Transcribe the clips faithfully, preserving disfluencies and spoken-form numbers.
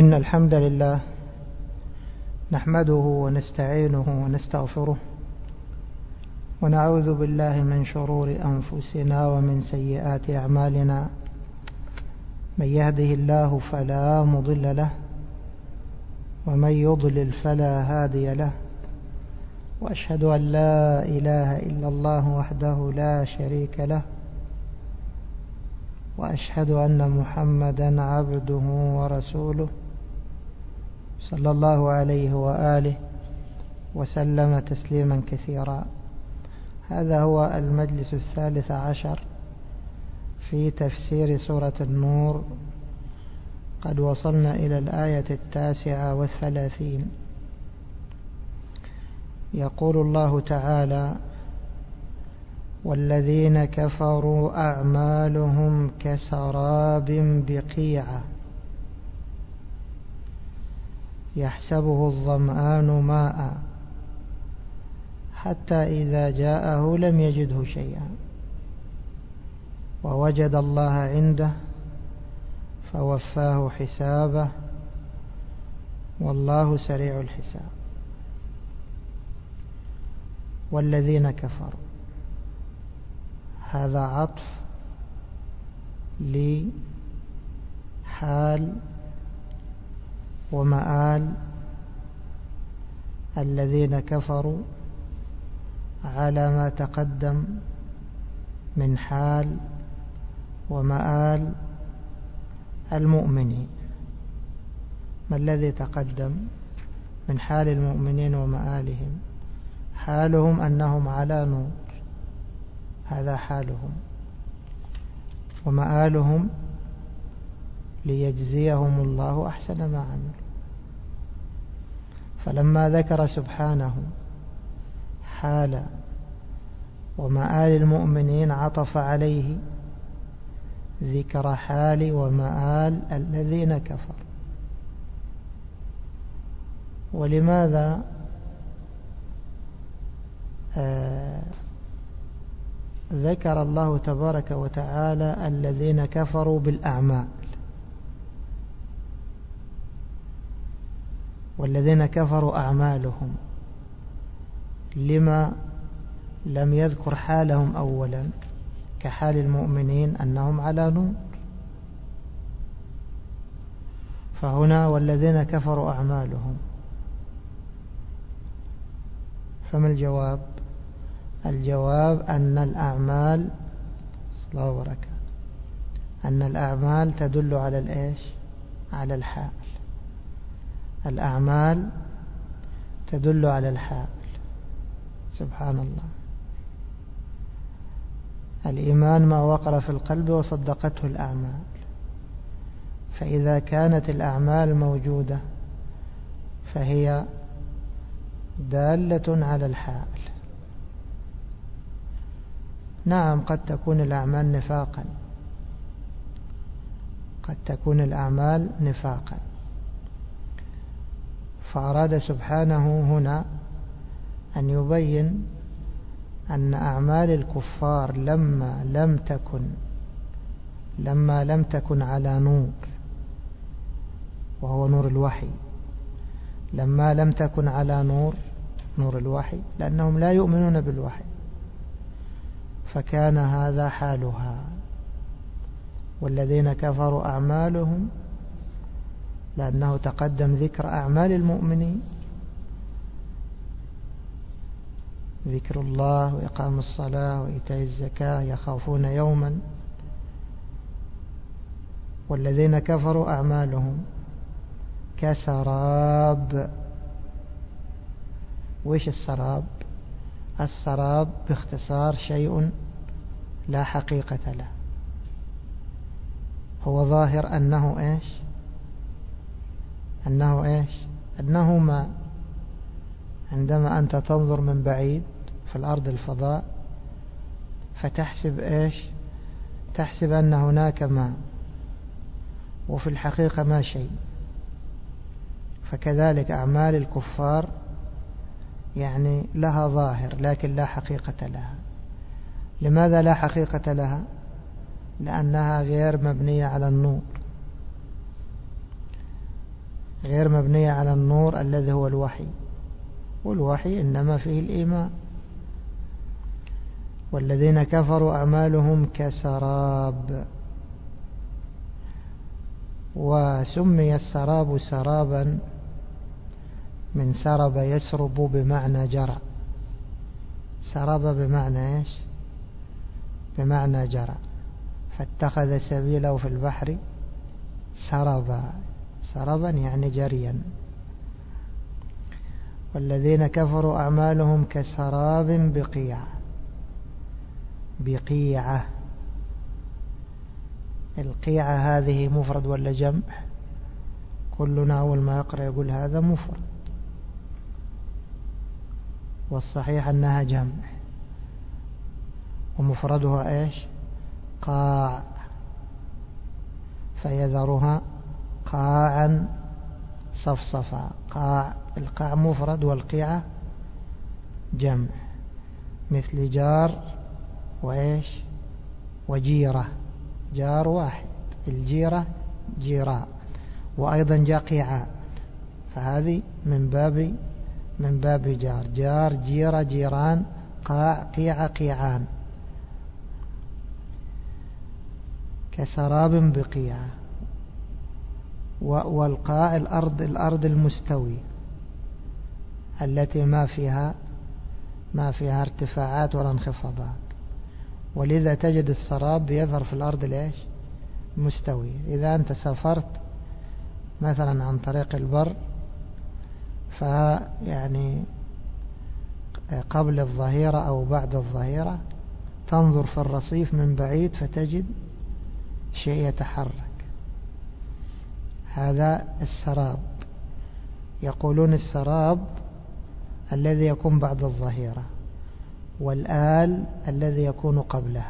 إن الحمد لله نحمده ونستعينه ونستغفره ونعوذ بالله من شرور أنفسنا ومن سيئات أعمالنا. من يهده الله فلا مضل له ومن يضلل فلا هادي له، وأشهد أن لا إله إلا الله وحده لا شريك له، وأشهد أن محمدا عبده ورسوله صلى الله عليه وآله وسلم تسليما كثيرا. هذا هو المجلس الثالث عشر في تفسير سورة النور. قد وصلنا إلى الآية التاسعة والثلاثين. يقول الله تعالى: والذين كفروا أعمالهم كسراب بقيعة يحسبه الظمآن ماء حتى إذا جاءه لم يجده شيئا ووجد الله عنده فوفاه حسابه والله سريع الحساب. والذين كفروا، هذا عطف لحال ومآل الذين كفروا على ما تقدم من حال ومآل المؤمنين. ما الذي تقدم من حال المؤمنين ومآلهم؟ حالهم أنهم على نور، هذا حالهم، ومآلهم ليجزيهم الله أحسن ما عملوا. فلما ذكر سبحانه حال ومآل المؤمنين عطف عليه ذكر حال ومآل الذين كفروا. ولماذا آه ذكر الله تبارك وتعالى الذين كفروا بالأعمال؟ والذين كفروا أعمالهم، لما لم يذكر حالهم أولا كحال المؤمنين أنهم على نور؟ فهنا والذين كفروا أعمالهم، فما الجواب؟ الجواب أن الأعمال الله وبركاته أن الأعمال تدل على الإيش؟ على الحال. الأعمال تدل على الحال. سبحان الله. الإيمان ما وقر في القلب وصدقته الأعمال. فإذا كانت الأعمال موجودة فهي دالة على الحال. نعم، قد تكون الأعمال نفاقا، قد تكون الأعمال نفاقا. فأراد سبحانه هنا أن يبين أن أعمال الكفار لما لم تكن لما لم تكن على نور، وهو نور الوحي، لما لم تكن على نور نور الوحي، لأنهم لا يؤمنون بالوحي، فكان هذا حالها. والذين كفروا أعمالهم، لأنه تقدم ذكر أعمال المؤمنين، ذكر الله وإقام الصلاة وإيتاء الزكاة، يخافون يوما. والذين كفروا أعمالهم كسراب. وإيش السراب؟ السراب باختصار شيء لا حقيقة له، هو ظاهر أنه إيش؟ أنه إيش؟ أنه ماء. عندما أنت تنظر من بعيد في الأرض الفضاء فتحسب إيش؟ تحسب أن هناك ماء، وفي الحقيقة ما شيء. فكذلك أعمال الكفار يعني لها ظاهر لكن لا حقيقة لها. لماذا لا حقيقة لها؟ لأنها غير مبنية على النور. غير مبنية على النور الذي هو الوحي، والوحي إنما فيه الإيمان. والذين كفروا أعمالهم كسراب، وسمي السراب سرابا من سرب يسرب بمعنى جرى، سرب بمعنى إيش؟ بمعنى جرى، فاتخذ سبيله في البحر سربا، سربا يعني جريا. والذين كفروا أعمالهم كسراب بقيعة، بقيعة، القيعة هذه مفرد ولا جمع؟ كلنا أول ما يقرأ يقول هذا مفرد، والصحيح أنها جمع، ومفردها إيش؟ قاع، فيذرها قاعا صفصفا. قاع، القاع مفرد والقيعة جمع، مثل جار وإيش؟ وجيرة، جار واحد، الجيرة جيراء، وأيضا جاء قيعة، فهذه من باب من باب جار، جار جيرة جيران، قاع قيعة قيعان. كسراب بقيعة. والقاع الأرض، الأرض المستوي التي ما فيها ما فيها ارتفاعات ولا انخفاضات، ولذا تجد السراب يظهر في الأرض ليش؟ مستوي. إذا أنت سافرت مثلا عن طريق البر، فيعني قبل الظهيرة أو بعد الظهيرة تنظر في الرصيف من بعيد فتجد شيء يتحرك، هذا السراب. يقولون السراب الذي يكون بعد الظهيرة، والآل الذي يكون قبلها.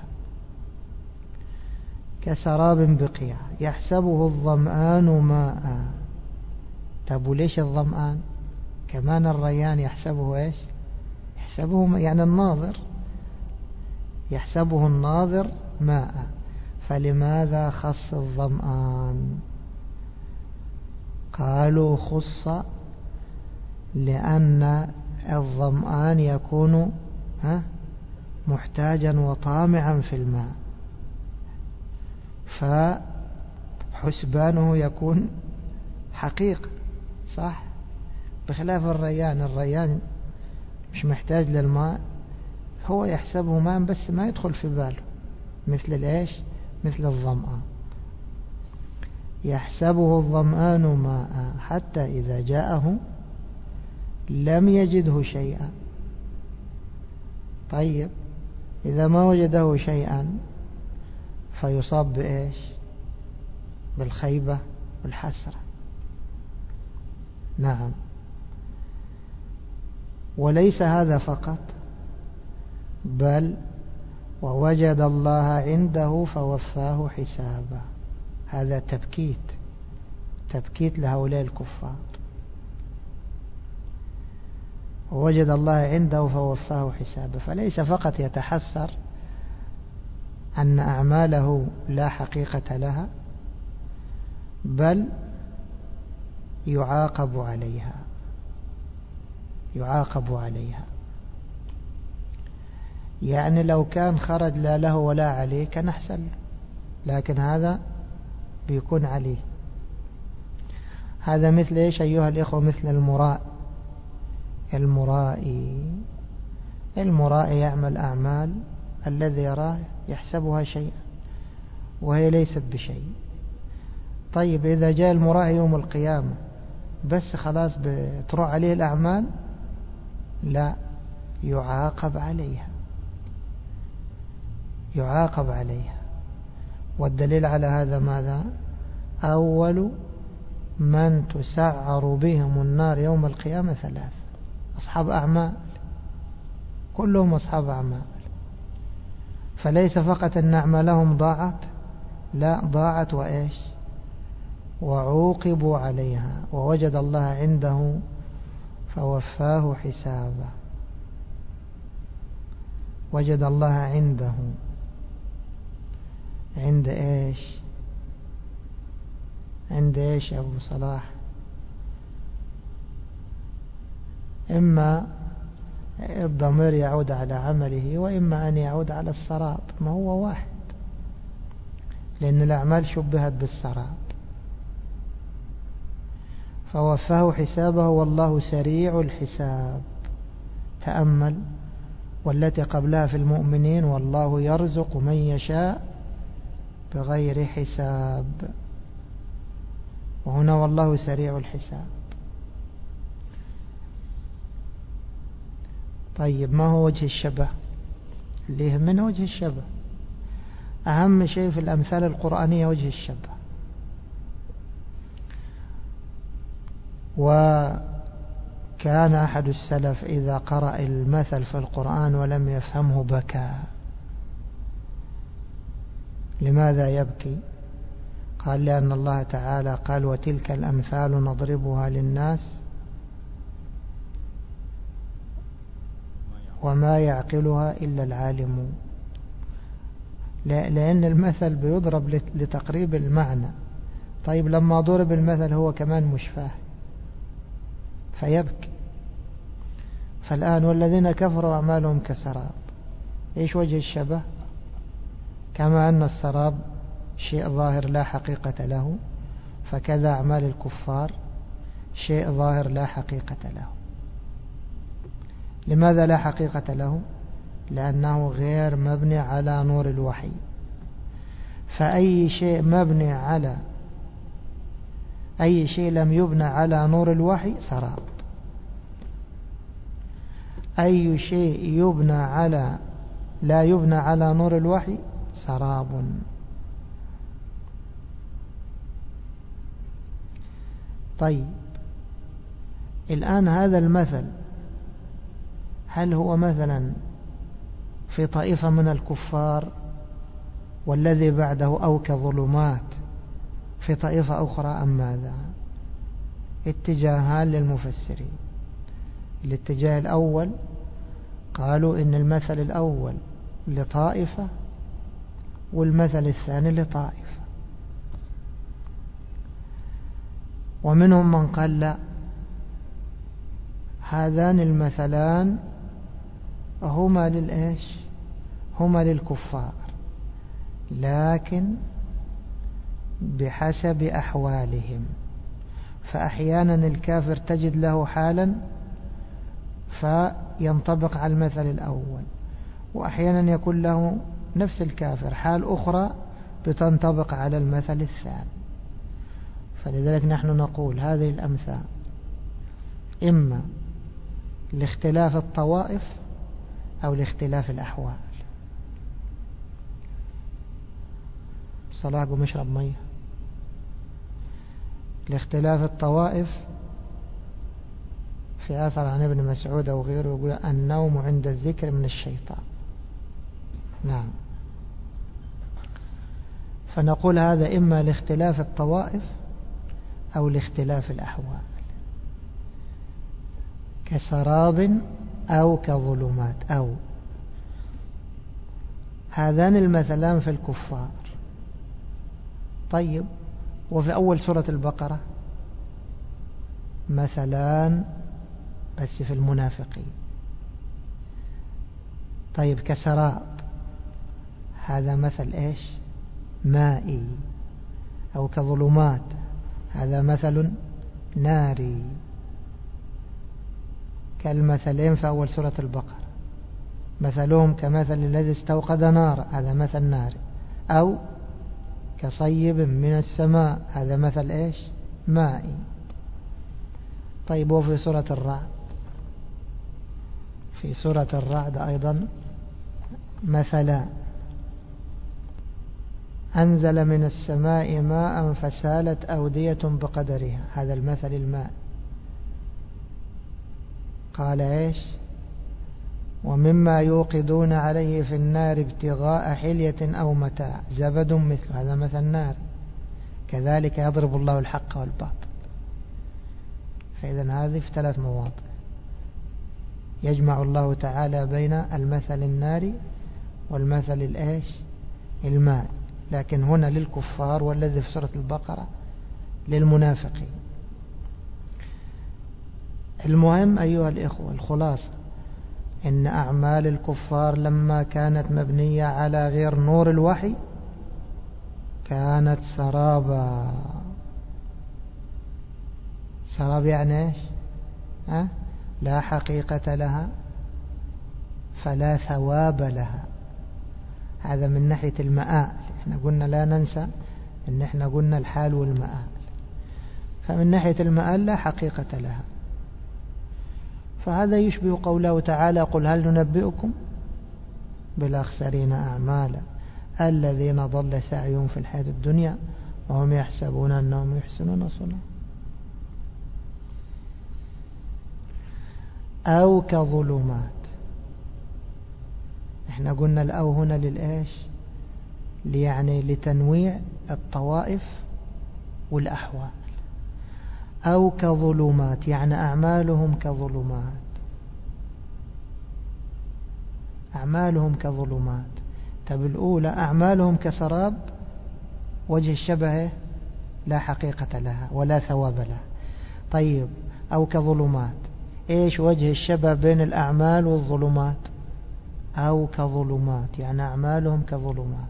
كسراب بقيع يحسبه الظمآن ماء. طب وليش الظمآن؟ كمان الريان يحسبه ايش؟ يحسبه يعني الناظر، يحسبه الناظر ماء. فلماذا خص الظمآن؟ قالوا خص لأن الظمآن يكون محتاجا وطامعا في الماء، فحسبانه يكون حقيقة، صح؟ بخلاف الريان، الريان مش محتاج للماء، هو يحسبه ماء بس ما يدخل في باله، مثل الايش؟ مثل الظمآن. يحسبه الظمآن ماء حتى إذا جاءه لم يجده شيئا. طيب إذا ما وجده شيئا فيصاب بإيش؟ بالخيبة والحسرة. نعم. وليس هذا فقط، بل ووجد الله عنده فوفاه حسابه. هذا تبكيت، تبكيت لهؤلاء الكفار. ووجد الله عنده فوفاه حسابه، فليس فقط يتحسر أن أعماله لا حقيقة لها، بل يعاقب عليها، يعاقب عليها. يعني لو كان خرج لا له ولا عليه كان أحسن، لكن هذا بيكون عليه. هذا مثل إيش أيها الإخوة؟ مثل المراء، المرائي. المرائي يعمل أعمال الذي يراه يحسبها شيئا وهي ليست بشيء. طيب إذا جاء المرائي يوم القيامة بس خلاص بتروح عليه الأعمال؟ لا، يعاقب عليها، يعاقب عليها. والدليل على هذا ماذا؟ أول من تسعر بهم النار يوم القيامة ثلاث: أصحاب أعمال، كلهم أصحاب أعمال. فليس فقط أن أعمالهم ضاعت، لا، ضاعت وإيش؟ وعوقبوا عليها. ووجد الله عنده فوفاه حسابه. وجد الله عنده، عند إيش؟ عند إيش يا أبو صلاح؟ إما الضمير يعود على عمله وإما أن يعود على السراب، ما هو واحد، لأن الأعمال شبهت بالسراب. فوفاه حسابه والله سريع الحساب. تأمل والتي قبلها في المؤمنين والله يرزق من يشاء بغير حساب، وهنا والله سريع الحساب. طيب ما هو وجه الشبه؟ اللي يهمنا وجه الشبه، أهم شيء في الأمثال القرآنية وجه الشبه. وكان أحد السلف إذا قرأ المثل في القرآن ولم يفهمه بكى. لماذا يبكي؟ قال لأن الله تعالى قال وتلك الأمثال نضربها للناس وما يعقلها إلا العالمون. لأن المثل بيضرب لتقريب المعنى. طيب لما ضرب المثل هو كمان مش فاهم فيبكي. فالآن والذين كفروا أعمالهم كسراب. إيش وجه الشبه؟ كما أن السراب شيء ظاهر لا حقيقة له، فكذا أعمال الكفار شيء ظاهر لا حقيقة له. لماذا لا حقيقة له؟ لأنه غير مبني على نور الوحي. فأي شيء مبني على أي شيء لم يبنى على نور الوحي سراب. أي شيء يبنى على لا يبنى على نور الوحي سراب. طيب الآن هذا المثل هل هو مثلا في طائفة من الكفار والذي بعده أو كظلمات في طائفة أخرى أم ماذا؟ اتجاهان للمفسرين. الاتجاه الأول قالوا إن المثل الأول لطائفة والمثل الثاني لطائفة، ومنهم من قال لا، هذان المثلان هما للإيش؟ هما للكفار، لكن بحسب أحوالهم. فأحيانا الكافر تجد له حالا فينطبق على المثل الأول، وأحيانا يكون له نفس الكافر حال أخرى بتنطبق على المثل الثاني. فلذلك نحن نقول هذه الأمثال إما لاختلاف الطوائف أو لاختلاف الأحوال. صلاح قم اشرب مية. لاختلاف الطوائف في أثر عن ابن مسعود أو غيره يقول النوم عند الذكر من الشيطان. نعم. فنقول هذا إما لاختلاف الطوائف أو لاختلاف الأحوال، كسراب أو كظلمات. أو هذان المثلان في الكفار. طيب وفي أول سورة البقرة مثلان بس في المنافقين. طيب كسراب هذا مثل إيش؟ مائي. أو كظلمات هذا مثل ناري، كالمثلين في أول سورة البقرة، مثلهم كمثل الذي استوقد نار هذا مثل ناري، أو كصيب من السماء هذا مثل إيش؟ مائي. طيب وفي سورة الرعد في سورة الرعد أيضا مثلان، أنزل من السماء ماء فسالت أودية بقدرها هذا المثل الماء. قال إيش؟ ومما يوقدون عليه في النار ابتغاء حلية أو متاع زبد مثل هذا مثل نار. كذلك يضرب الله الحق والباطل. فإذا هذه في ثلاث مواضع يجمع الله تعالى بين المثل الناري والمثل الإيش؟ الماء. لكن هنا للكفار والذي في سورة البقرة للمنافقين. المهم أيها الإخوة، الخلاصة إن أعمال الكفار لما كانت مبنية على غير نور الوحي كانت سرابا. سراب يعني إيش؟ أه؟ لا حقيقة لها فلا ثواب لها. هذا من ناحية المآل. احنا قلنا لا ننسى ان احنا قلنا الحال والمآل. فمن ناحية المآل لا حقيقة لها. فهذا يشبه قوله تعالى: قل هل ننبئكم بالأخسرين أعمالا الذين ضل سعيهم في الحياة الدنيا وهم يحسبون أنهم يحسنون صنعا. أو كظلمات. احنا قلنا الأو هنا للإيش؟ يعني لتنويع الطوائف والأحوال. أو كظلمات يعني أعمالهم كظلمات. أعمالهم كظلمات. طب الأولى أعمالهم كسراب وجه الشبه لا حقيقة لها ولا ثواب لها. طيب أو كظلمات، إيش وجه الشبه بين الأعمال والظلمات؟ أو كظلمات يعني أعمالهم كظلمات.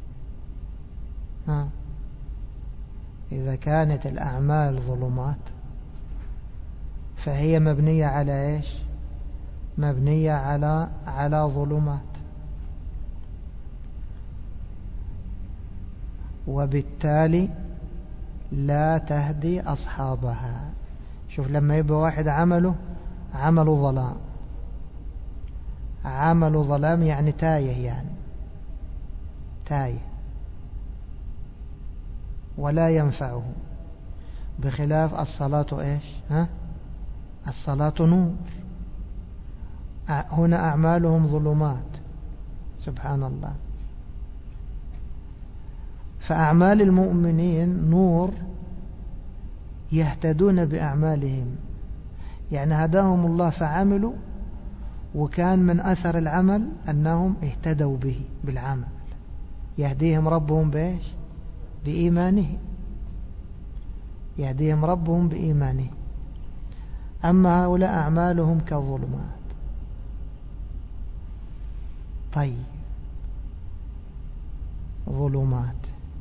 ها. إذا كانت الأعمال ظلمات فهي مبنية على إيش؟ مبنية على على ظلمات، وبالتالي لا تهدي أصحابها. شوف لما يبقى واحد عمله عمل ظلام، عمل ظلام يعني تايه، يعني تايه ولا ينفعه، بخلاف الصلاة إيش؟ ها؟ الصلاة نور. هنا أعمالهم ظلمات. سبحان الله. فأعمال المؤمنين نور يهتدون بأعمالهم، يعني هداهم الله فعملوا، وكان من أثر العمل أنهم اهتدوا به بالعمل. يهديهم ربهم بإيش؟ بإيمانه. يهديهم ربهم بإيمانه. أما هؤلاء أعمالهم كظلمات. طيب ظلمات.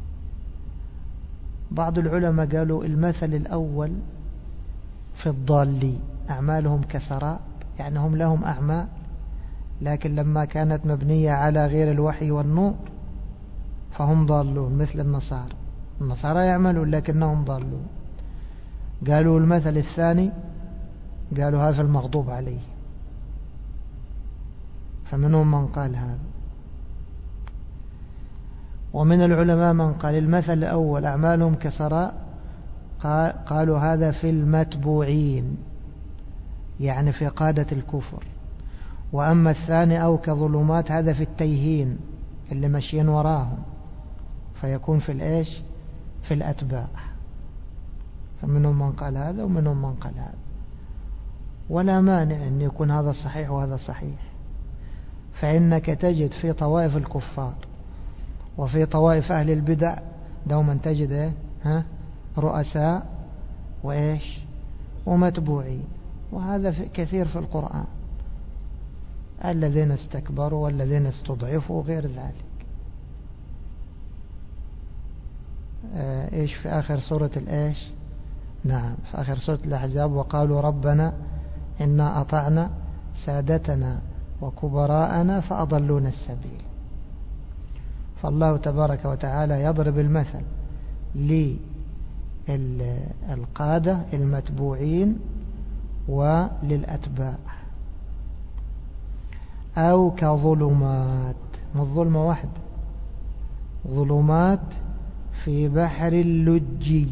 بعض العلماء قالوا المثل الأول في الضالين، أعمالهم كسراب، يعني هم لهم أعمال لكن لما كانت مبنية على غير الوحي والنور فهم ضالون، مثل النصارى. النصارى يعملون لكنهم ضالون. قالوا المثل الثاني، قالوا هذا المغضوب عليه، فمنهم من قال هذا. ومن العلماء من قال المثل الأول أعمالهم كسراب، قالوا هذا في المتبوعين، يعني في قادة الكفر. وأما الثاني أو كظلمات هذا في التيهين اللي ماشيين وراهم، فيكون في الإيش؟ في الأتباع. فمنهم من قال هذا ومنهم من قال هذا، ولا مانع أن يكون هذا صحيح وهذا صحيح. فإنك تجد في طوائف الكفار وفي طوائف أهل البدع دوما تجد إيه؟ ها؟ رؤساء وإيش؟ ومتبوعين. وهذا في كثير في القرآن، الذين استكبروا والذين استضعفوا وغير ذلك. آه إيش في آخر سورة الإيش؟ نعم في آخر سورة الأحزاب: وقالوا ربنا إنا أطعنا سادتنا وكبراءنا فأضلونا السبيل. فالله تبارك وتعالى يضرب المثل للقادة المتبوعين وللأتباع. أو كظلمات، ما الظلمة واحدة، ظلمات في بحر اللجي.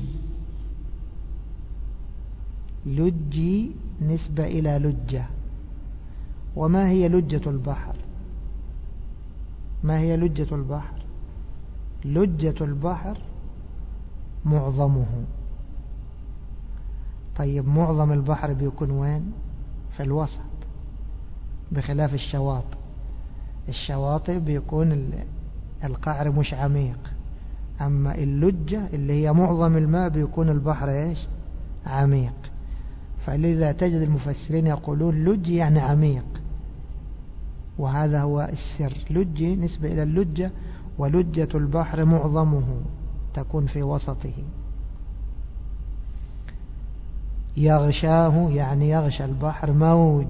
لجي نسبة إلى لجة. وما هي لجة البحر؟ ما هي لجة البحر؟ لجة البحر معظمه. طيب معظم البحر بيكون وين؟ في الوسط، بخلاف الشواطئ. الشواطئ بيكون القعر مش عميق، أما اللجة اللي هي معظم الماء بيكون البحر إيش؟ عميق. فلذا تجد المفسرين يقولون لج يعني عميق، وهذا هو السر. لج نسبة إلى اللجة، ولجة البحر معظمه تكون في وسطه. يغشاه يعني يغشى البحر موج،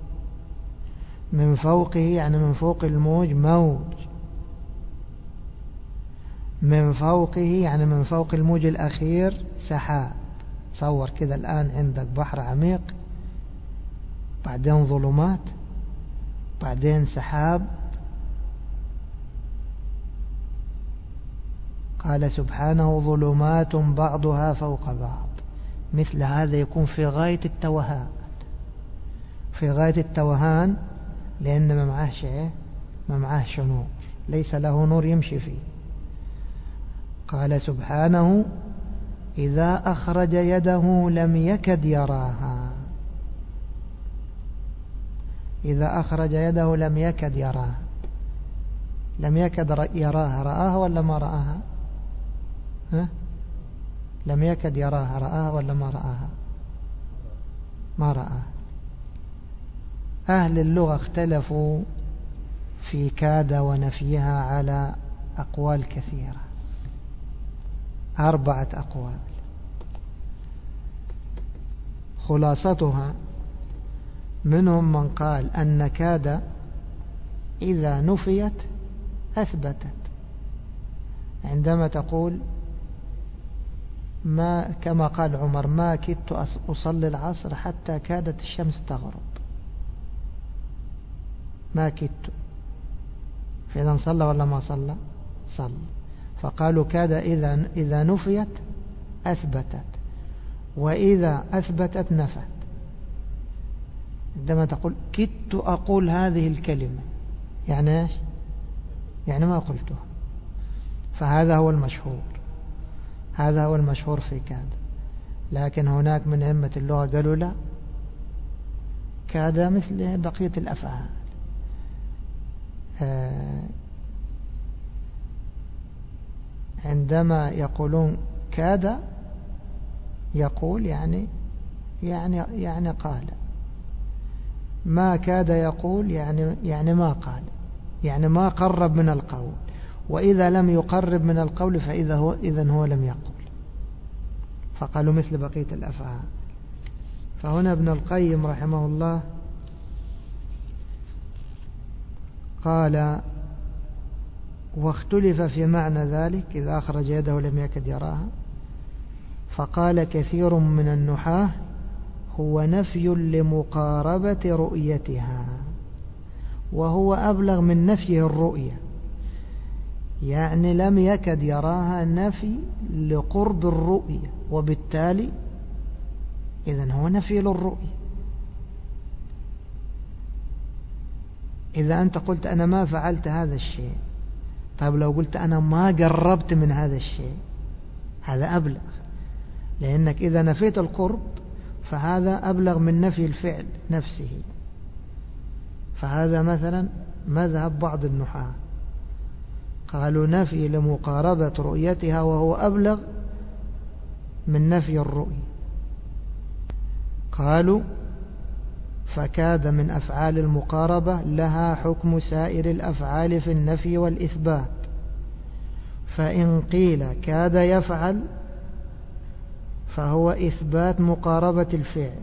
من فوقه يعني من فوق الموج موج، من فوقه يعني من فوق الموج الأخير سحاب. تصور كده الآن عندك بحر عميق، بعدين ظلمات، بعدين سحاب. قال سبحانه ظلمات بعضها فوق بعض. مثل هذا يكون في غاية التوهان، في غاية التوهان، لأن ما معاه شيء، ما معاه نور، ليس له نور يمشي فيه. قال سبحانه إذا أخرج يده لم يكد يراها. إذا أخرج يده لم يكد يراها. لم يكد يراها، رآها ولا ما رآها؟ ها؟ لم يكد يراها، رآها ولا ما رآها؟ ما رآها. أهل اللغة اختلفوا في كاد ونفيها على أقوال كثيرة، أربعة أقوال. خلاصتها منهم من قال أن كاد إذا نفيت أثبتت، عندما تقول ما كما قال عمر ما كدت أصلي العصر حتى كادت الشمس تغرب، ما كدت، فإذا صلى ولا ما صلى؟ صلى. فقالوا كاد إذا إذا نفيت أثبتت، وإذا أثبتت نفت. عندما تقول كدت أقول هذه الكلمة يعني إيش؟ يعني ما قلتها. فهذا هو المشهور، هذا هو المشهور في كاد. لكن هناك من أئمة اللغة قالوا لا، كاد مثل بقية الأفعال. عندما يقولون كاد يقول يعني يعني يعني قال، ما كاد يقول يعني يعني ما قال، يعني ما قرب من القول، وإذا لم يقرب من القول فإذا هو إذن هو لم يقل. فقالوا مثل بقية الأفعال. فهنا ابن القيم رحمه الله قال واختلف في معنى ذلك إذا أخرج يده لم يكد يراها. فقال كثير من النحاة هو نفي لمقاربة رؤيتها، وهو أبلغ من نفيه الرؤية، يعني لم يكد يراها نفي لقرب الرؤية، وبالتالي إذن هو نفي للرؤية. إذا أنت قلت أنا ما فعلت هذا الشيء، طيب لو قلت أنا ما قربت من هذا الشيء، هذا أبلغ، لأنك إذا نفيت القرب فهذا أبلغ من نفي الفعل نفسه. فهذا مثلا مذهب بعض النحاة، قالوا نفي لمقاربة رؤيتها وهو أبلغ من نفي الرؤية. قالوا فكاد من أفعال المقاربة لها حكم سائر الأفعال في النفي والإثبات، فإن قيل كاد يفعل فهو إثبات مقاربة الفعل.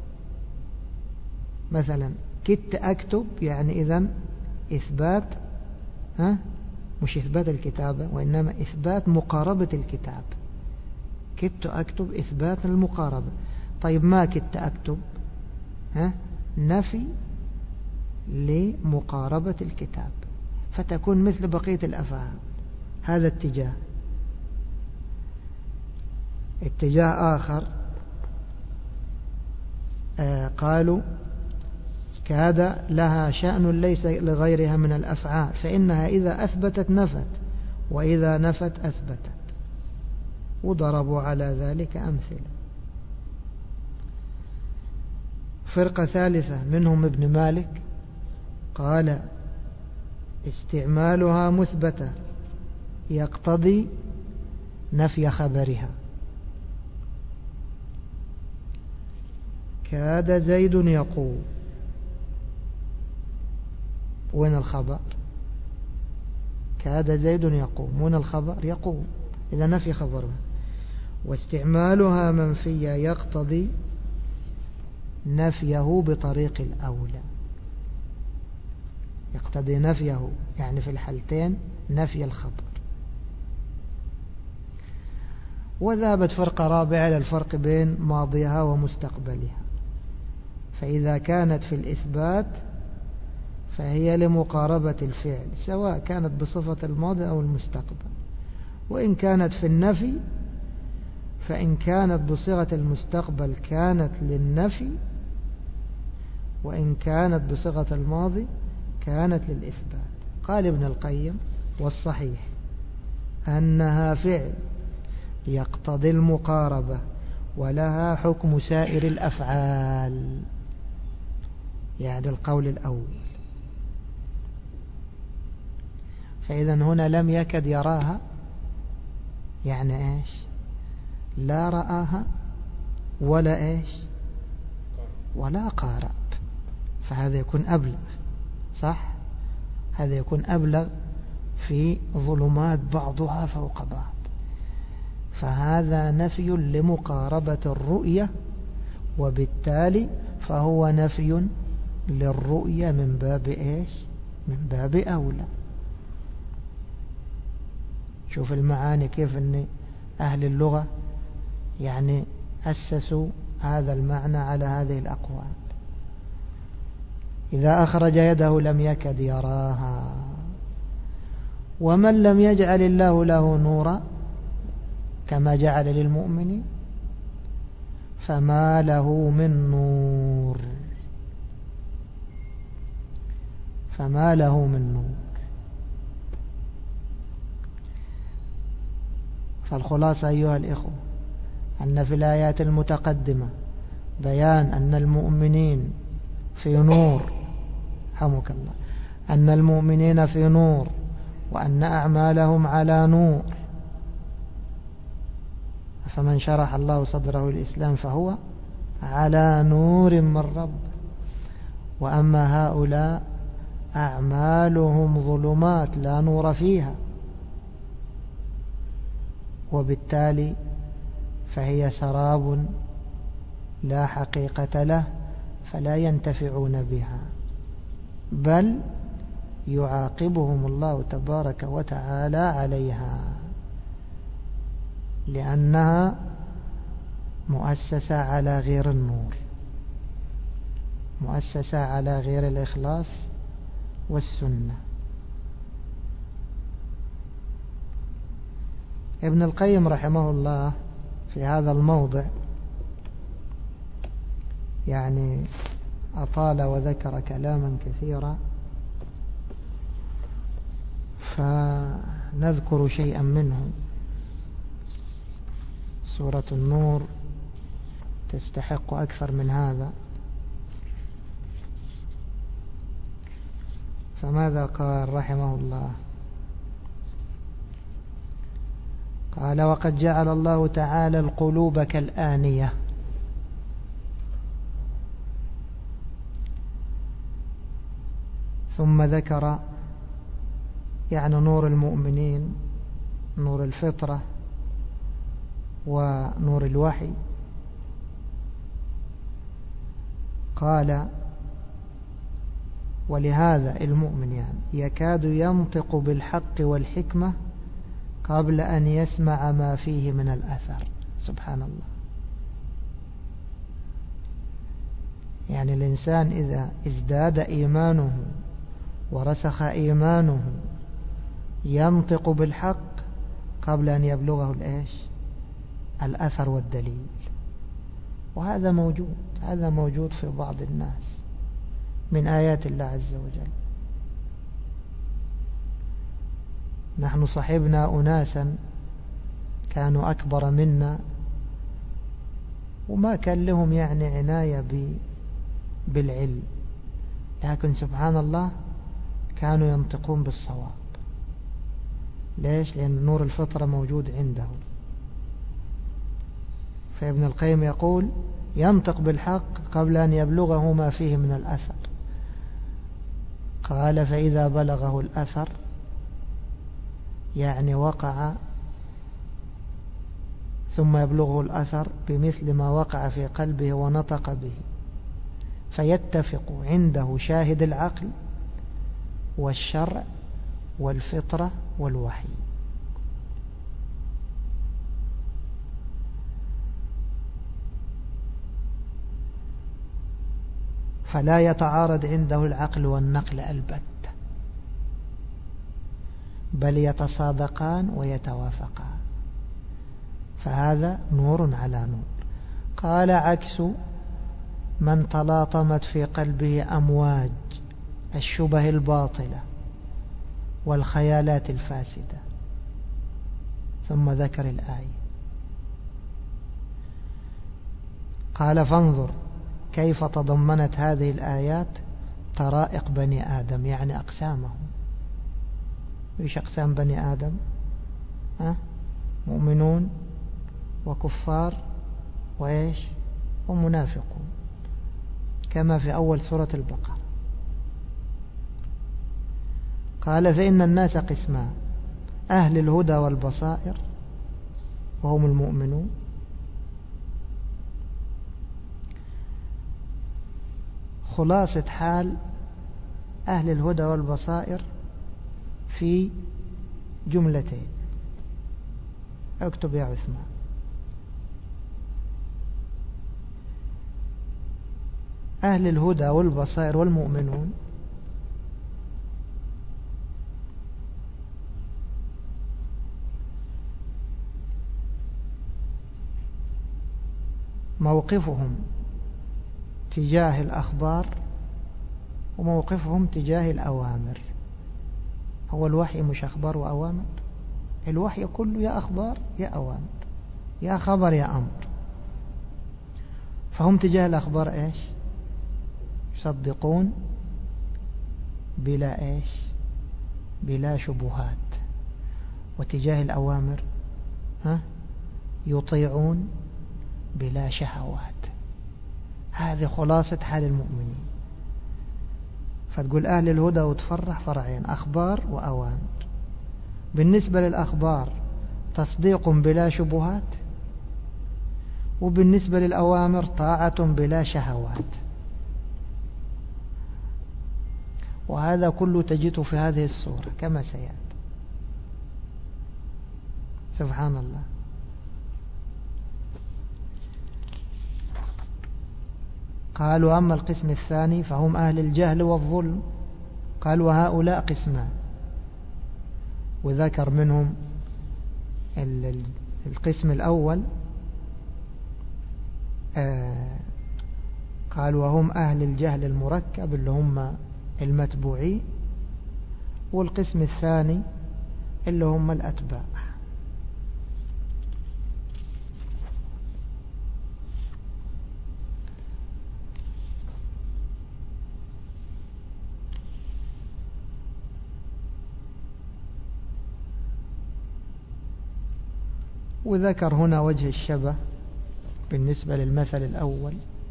مثلا كدت أكتب يعني إذن إثبات، ها مش إثبات الكتابة وإنما إثبات مقاربة الكتاب. كدت أكتب إثبات المقاربة. طيب ما كدت أكتب، ها نفي لمقاربة الكتاب، فتكون مثل بقية الأفعال. هذا اتجاه. اتجاه آخر آه قالوا كاد لها شأن ليس لغيرها من الأفعال، فإنها إذا أثبتت نفت، وإذا نفت أثبتت، وضربوا على ذلك أمثلة. فرقة ثالثة منهم ابن مالك قال استعمالها مثبتة يقتضي نفي خبرها. كاد زيد يقوم. وين الخبر؟ كاد زيد يقوم. وين الخبر؟ يقوم. إذا نفي خبرها. واستعمالها منفية يقتضي نفيه بطريق الأولى، يقتضي نفيه، يعني في الحالتين نفي الخبر. وذهبت فرقة رابعة للفرق بين ماضيها ومستقبلها، فإذا كانت في الإثبات فهي لمقاربة الفعل سواء كانت بصفة الماضي أو المستقبل، وإن كانت في النفي فإن كانت بصيغة المستقبل كانت للنفي، وإن كانت بصيغة الماضي كانت للإثبات. قال ابن القيم: والصحيح أنها فعل يقتضي المقاربة ولها حكم سائر الأفعال، يعني القول الأول. فإذا هنا لم يكد يراها، يعني إيش؟ لا رآها ولا إيش؟ ولا قارب. فهذا يكون أبلغ، صح؟ هذا يكون أبلغ في ظلمات بعضها فوق بعض. فهذا نفي لمقاربة الرؤية، وبالتالي فهو نفي للرؤية من باب إيش؟ من باب أولى. شوف المعاني كيف أن أهل اللغة يعني أسسوا هذا المعنى على هذه الأقوال. إذا أخرج يده لم يكد يراها. ومن لم يجعل الله له نورا كما جعل للمؤمن فما له من نور، فما له من نور. فالخلاصة أيها الإخوة أن في الآيات المتقدمة بيان أن المؤمنين في نور، حمك الله، أن المؤمنين في نور، وأن أعمالهم على نور. فمن شرح الله صدره الإسلام فهو على نور من رب، وأما هؤلاء أعمالهم ظلمات لا نور فيها، وبالتالي فهي سراب لا حقيقة له، فلا ينتفعون بها، بل يعاقبهم الله تبارك وتعالى عليها، لأنها مؤسسة على غير النور، مؤسسة على غير الإخلاص والسنة. ابن القيم رحمه الله في هذا الموضع يعني أطال وذكر كلاما كثيرا، فنذكر شيئا منه. سورة النور تستحق أكثر من هذا. فماذا قال رحمه الله؟ قال: وقد جعل الله تعالى القلوب كالآنية، ثم ذكر يعني نور المؤمنين، نور الفطرة ونور الوحي. قال: ولهذا المؤمن يعني يكاد ينطق بالحق والحكمة قبل أن يسمع ما فيه من الأثر. سبحان الله. يعني الإنسان إذا ازداد إيمانه ورسخ إيمانه ينطق بالحق قبل أن يبلغه الإيش؟ الأثر والدليل. وهذا موجود، هذا موجود في بعض الناس من آيات الله عز وجل. نحن صحبنا أناسا كانوا أكبر منا وما كان لهم يعني عناية بالعلم، لكن سبحان الله كانوا ينطقون بالصواب. ليش؟ لأن نور الفطرة موجود عندهم. فابن القيم يقول: ينطق بالحق قبل أن يبلغه ما فيه من الأثر. قال فإذا بلغه الأثر يعني وقع ثم يبلغه الأثر بمثل ما وقع في قلبه ونطق به، فيتفق عنده شاهد العقل والشرع والفطرة والوحي. فلا يتعارض عنده العقل والنقل البتة، بل يتصادقان ويتوافقان، فهذا نور على نور. قال عكس من تلاطمت في قلبه أمواج الشبه الباطلة والخيالات الفاسدة، ثم ذكر الآية. قال فانظر كيف تضمنت هذه الآيات طرائق بني آدم، يعني أقسامهم. إيش أقسام بني آدم؟ ها؟ مؤمنون وكفار وإيش ومنافقون، كما في أول سورة البقرة. قال فإن الناس قسمان: أهل الهدى والبصائر وهم المؤمنون، خلاصة حال أهل الهدى والبصائر في جملتين. اكتب يا عثمان: أهل الهدى والبصائر والمؤمنون موقفهم تجاه الأخبار وموقفهم تجاه الأوامر. هو الوحي مش أخبار وأوامر؟ الوحي كله يا أخبار يا أوامر، يا خبر يا أمر. فهم تجاه الأخبار إيش؟ يصدقون بلا إيش؟ بلا شبهات. وتجاه الأوامر ها؟ يطيعون بلا شهوات. هذه خلاصة حال المؤمنين. فتقول أهل الهدى وتفرح فرعين: أخبار وأوامر. بالنسبة للأخبار تصديق بلا شبهات، وبالنسبة للأوامر طاعة بلا شهوات. وهذا كله تجده في هذه السورة كما سيأتي. سبحان الله. قالوا أما القسم الثاني فهم أهل الجهل والظلم. قال وهؤلاء قسمان، وذكر منهم القسم الأول. قال وهم أهل الجهل المركب اللي هم المتبوعين، والقسم الثاني اللي هم الأتباع. وذكر هنا وجه الشبه بالنسبة للمثل الأول.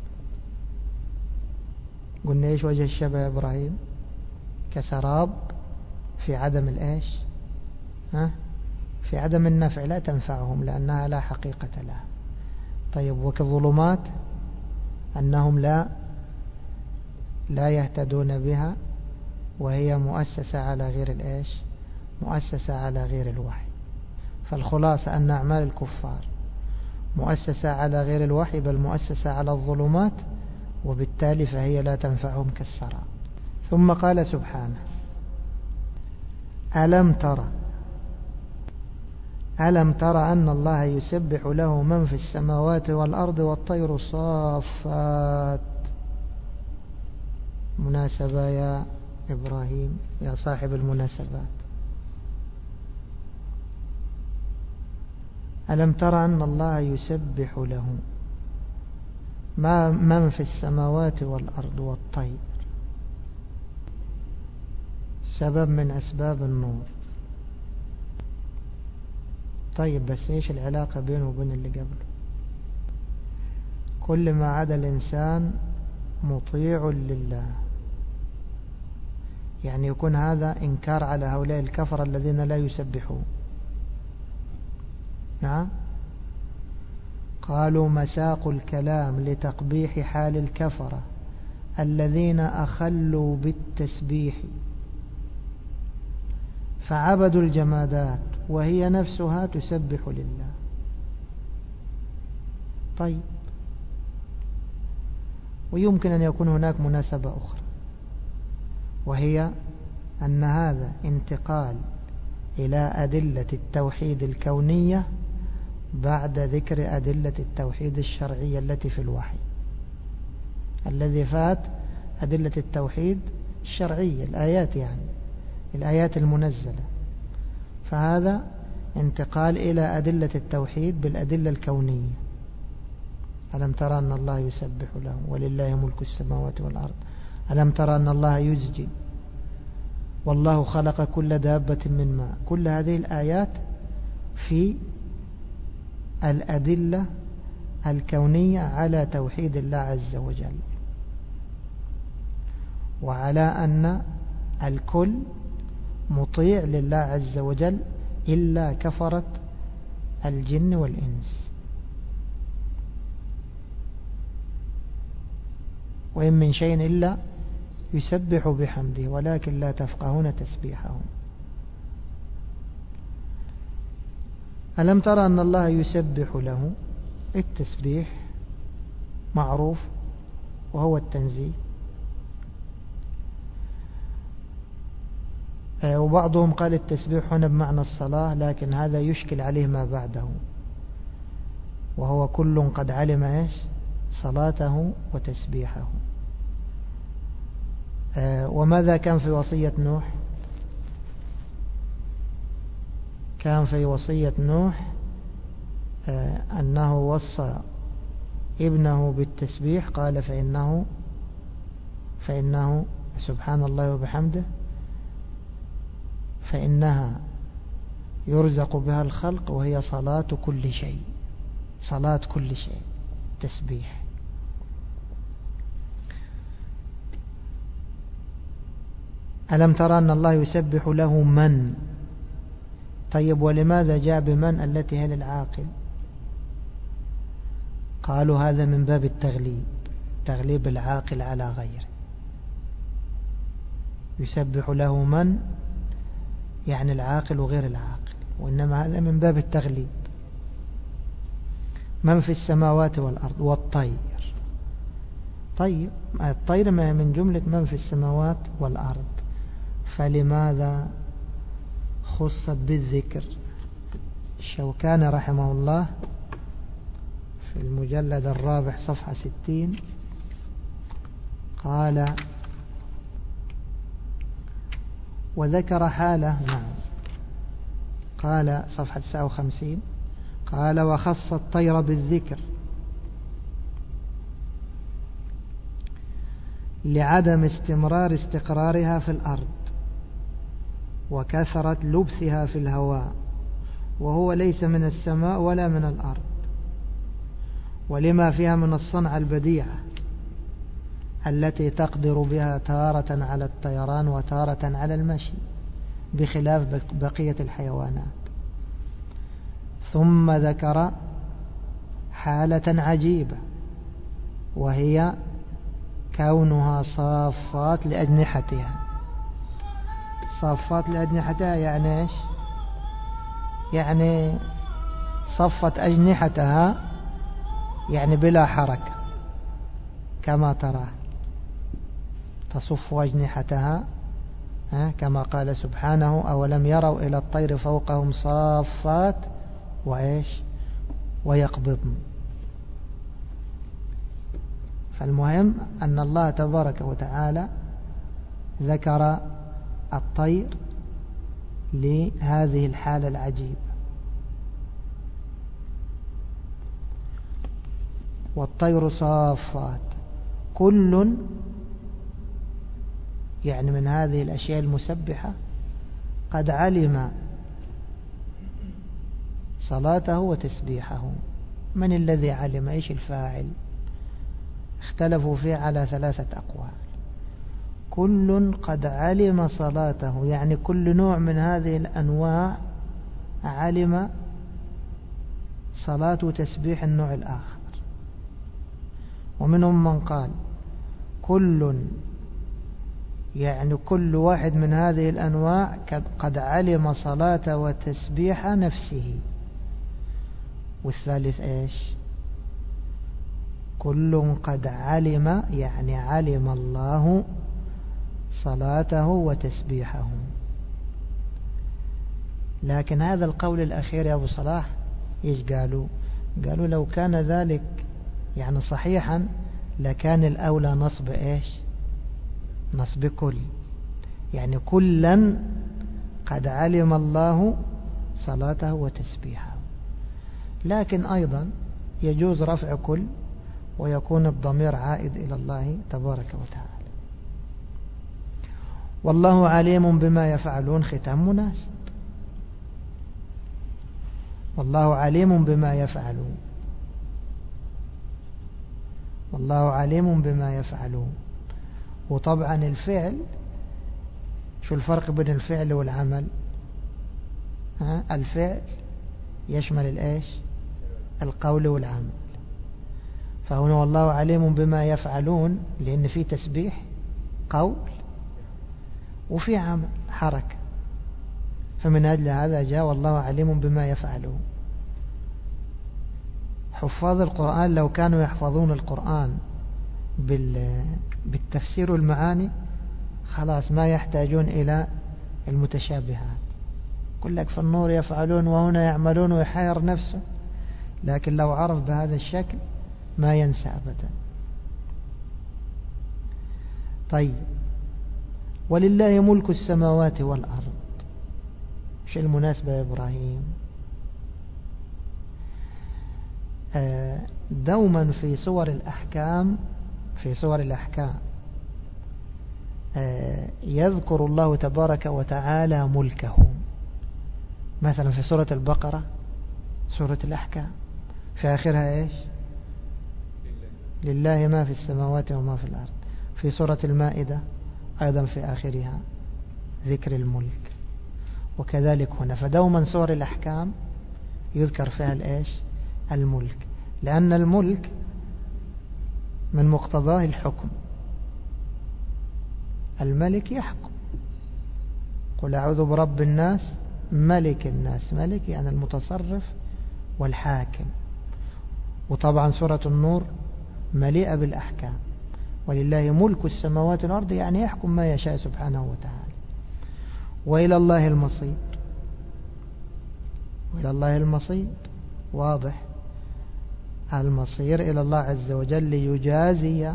قلنا إيش وجه الشبه يا إبراهيم؟ كسراب في عدم الإيش؟ ها؟ في عدم النفع، لا تنفعهم لأنها لا حقيقة لها. طيب وكظلمات أنهم لا لا يهتدون بها، وهي مؤسسة على غير الإيش؟ مؤسسة على غير الوحي. فالخلاصة أن أعمال الكفار مؤسسة على غير الوحي، بل مؤسسة على الظلمات، وبالتالي فهي لا تنفعهم كالسراب. ثم قال سبحانه: ألم ترى ألم ترى أن الله يسبح له من في السماوات والأرض والطير صافات. مناسبة يا إبراهيم يا صاحب المناسبات. ألم ترى أن الله يسبح له ما من في السماوات والأرض والطير، سبب من أسباب النور. طيب بس إيش العلاقة بينه وبين اللي قبله؟ كل ما عدا الإنسان مطيع لله، يعني يكون هذا إنكار على هؤلاء الكفر الذين لا يسبحون. نعم. قالوا مساق الكلام لتقبيح حال الكفرة الذين أخلوا بالتسبيح فعبدوا الجمادات وهي نفسها تسبح لله. طيب، ويمكن أن يكون هناك مناسبة أخرى، وهي أن هذا انتقال إلى أدلة التوحيد الكونية بعد ذكر أدلة التوحيد الشرعية التي في الوحي. الذي فات أدلة التوحيد الشرعية، الآيات، يعني الآيات المنزلة، فهذا انتقال إلى أدلة التوحيد بالأدلة الكونية. ألم ترى أن الله يسبح له ولله ملك السماوات والأرض، ألم ترى أن الله يسجد، والله خلق كل دابة من ماء. كل هذه الآيات في الأدلة الكونية على توحيد الله عز وجل، وعلى أن الكل مطيع لله عز وجل إلا كفرة الجن والإنس. وإن من شيء إلا يسبح بحمده ولكن لا تفقهون تسبيحهم. ألم ترى أن الله يسبح له؟ التسبيح معروف وهو التنزيه. وبعضهم قال التسبيح هنا بمعنى الصلاة، لكن هذا يشكل عليه ما بعده، وهو كل قد علم إيش صلاته وتسبيحه. وماذا كان في وصية نوح؟ كان في وصية نوح أنه وصى ابنه بالتسبيح، قال فإنه فإنه سبحان الله وبحمده فإنها يرزق بها الخلق وهي صلاة كل شيء. صلاة كل شيء تسبيح. ألم ترى أن الله يسبح له من؟ طيب، ولماذا جاء بمن التي هي للعاقل؟ قالوا هذا من باب التغليب، تغليب العاقل على غيره. يسبح له من يعني العاقل وغير العاقل، وإنما هذا من باب التغليب. من في السماوات والأرض والطير. طيب، الطير ما من جملة من في السماوات والأرض، فلماذا خصت بالذكر؟ الشوكاني رحمه الله في المجلد الرابع صفحة ستين قال: وذكر حاله. نعم. قال صفحة تسعة وخمسين قال: وخص الطير بالذكر لعدم استمرار استقرارها في الأرض وكثرة لبثها في الهواء، وهو ليس من السماء ولا من الأرض، ولما فيها من الصنعة البديعة التي تقدر بها تارة على الطيران وتارة على المشي بخلاف بقية الحيوانات. ثم ذكر حالة عجيبة، وهي كونها صافات لأجنحتها. صافات لأجنحتها يعني إيش؟ يعني صفت أجنحتها يعني بلا حركة، كما ترى تصف أجنحتها كما قال سبحانه: أولم يروا إلى الطير فوقهم صافات وإيش ويقبضن. فالمهم أن الله تبارك وتعالى ذكر الطير لهذه الحالة العجيبة. والطير صافات، كل يعني من هذه الأشياء المسبحة قد علم صلاته وتسبيحه. من الذي علم؟ إيش الفاعل؟ اختلفوا فيه على ثلاثة أقوال. كل قد علم صلاته، يعني كل نوع من هذه الأنواع علم صلاة وتسبيح النوع الآخر. ومنهم من قال كل يعني كل واحد من هذه الأنواع قد علم صلاة وتسبيح نفسه. والثالث إيش؟ كل قد علم يعني علم الله صلاته وتسبيحه. لكن هذا القول الأخير يا أبو صلاح إيش قالوا؟ قالوا لو كان ذلك يعني صحيحا لكان الأولى نصب إيش؟ نصب كل، يعني كلا قد علم الله صلاته وتسبيحه. لكن أيضا يجوز رفع كل ويكون الضمير عائد إلى الله تبارك وتعالى. والله عليم بما يفعلون ختام مناسب. والله عليم بما يفعلون، والله عليم بما يفعلون. وطبعا الفعل، شو الفرق بين الفعل والعمل؟ ها؟ الفعل يشمل الإيش؟ القول والعمل. فهنا والله عليم بما يفعلون لأن في تسبيح قول وفي عمل حركة، فمن أجل هذا جاء والله عليم بما يفعلون. حفاظ القرآن لو كانوا يحفظون القرآن بالتفسير والمعاني خلاص ما يحتاجون إلى المتشابهات. يقول لك في النور يفعلون وهنا يعملون ويحير نفسه، لكن لو عرف بهذا الشكل ما ينسى أبدا. طيب، ولله ملك السماوات والأرض. شو المناسبة يا إبراهيم؟ دوما في صور الأحكام في صور الأحكام يذكر الله تبارك وتعالى ملكه. مثلا في سورة البقرة سورة الأحكام في آخرها إيش؟ لله ما في السماوات وما في الأرض. في سورة المائدة أيضا في آخرها ذكر الملك. وكذلك هنا، فدوما سور الأحكام يذكر فيها الإيش؟ الملك، لأن الملك من مقتضاه الحكم. الملك يحكم. قل أعوذ برب الناس ملك الناس. ملك يعني المتصرف والحاكم. وطبعا سورة النور مليئة بالأحكام. ولله ملك السماوات والأرض يعني يحكم ما يشاء سبحانه وتعالى. وإلى الله المصير. وإلى الله المصير واضح، المصير إلى الله عز وجل ليجازي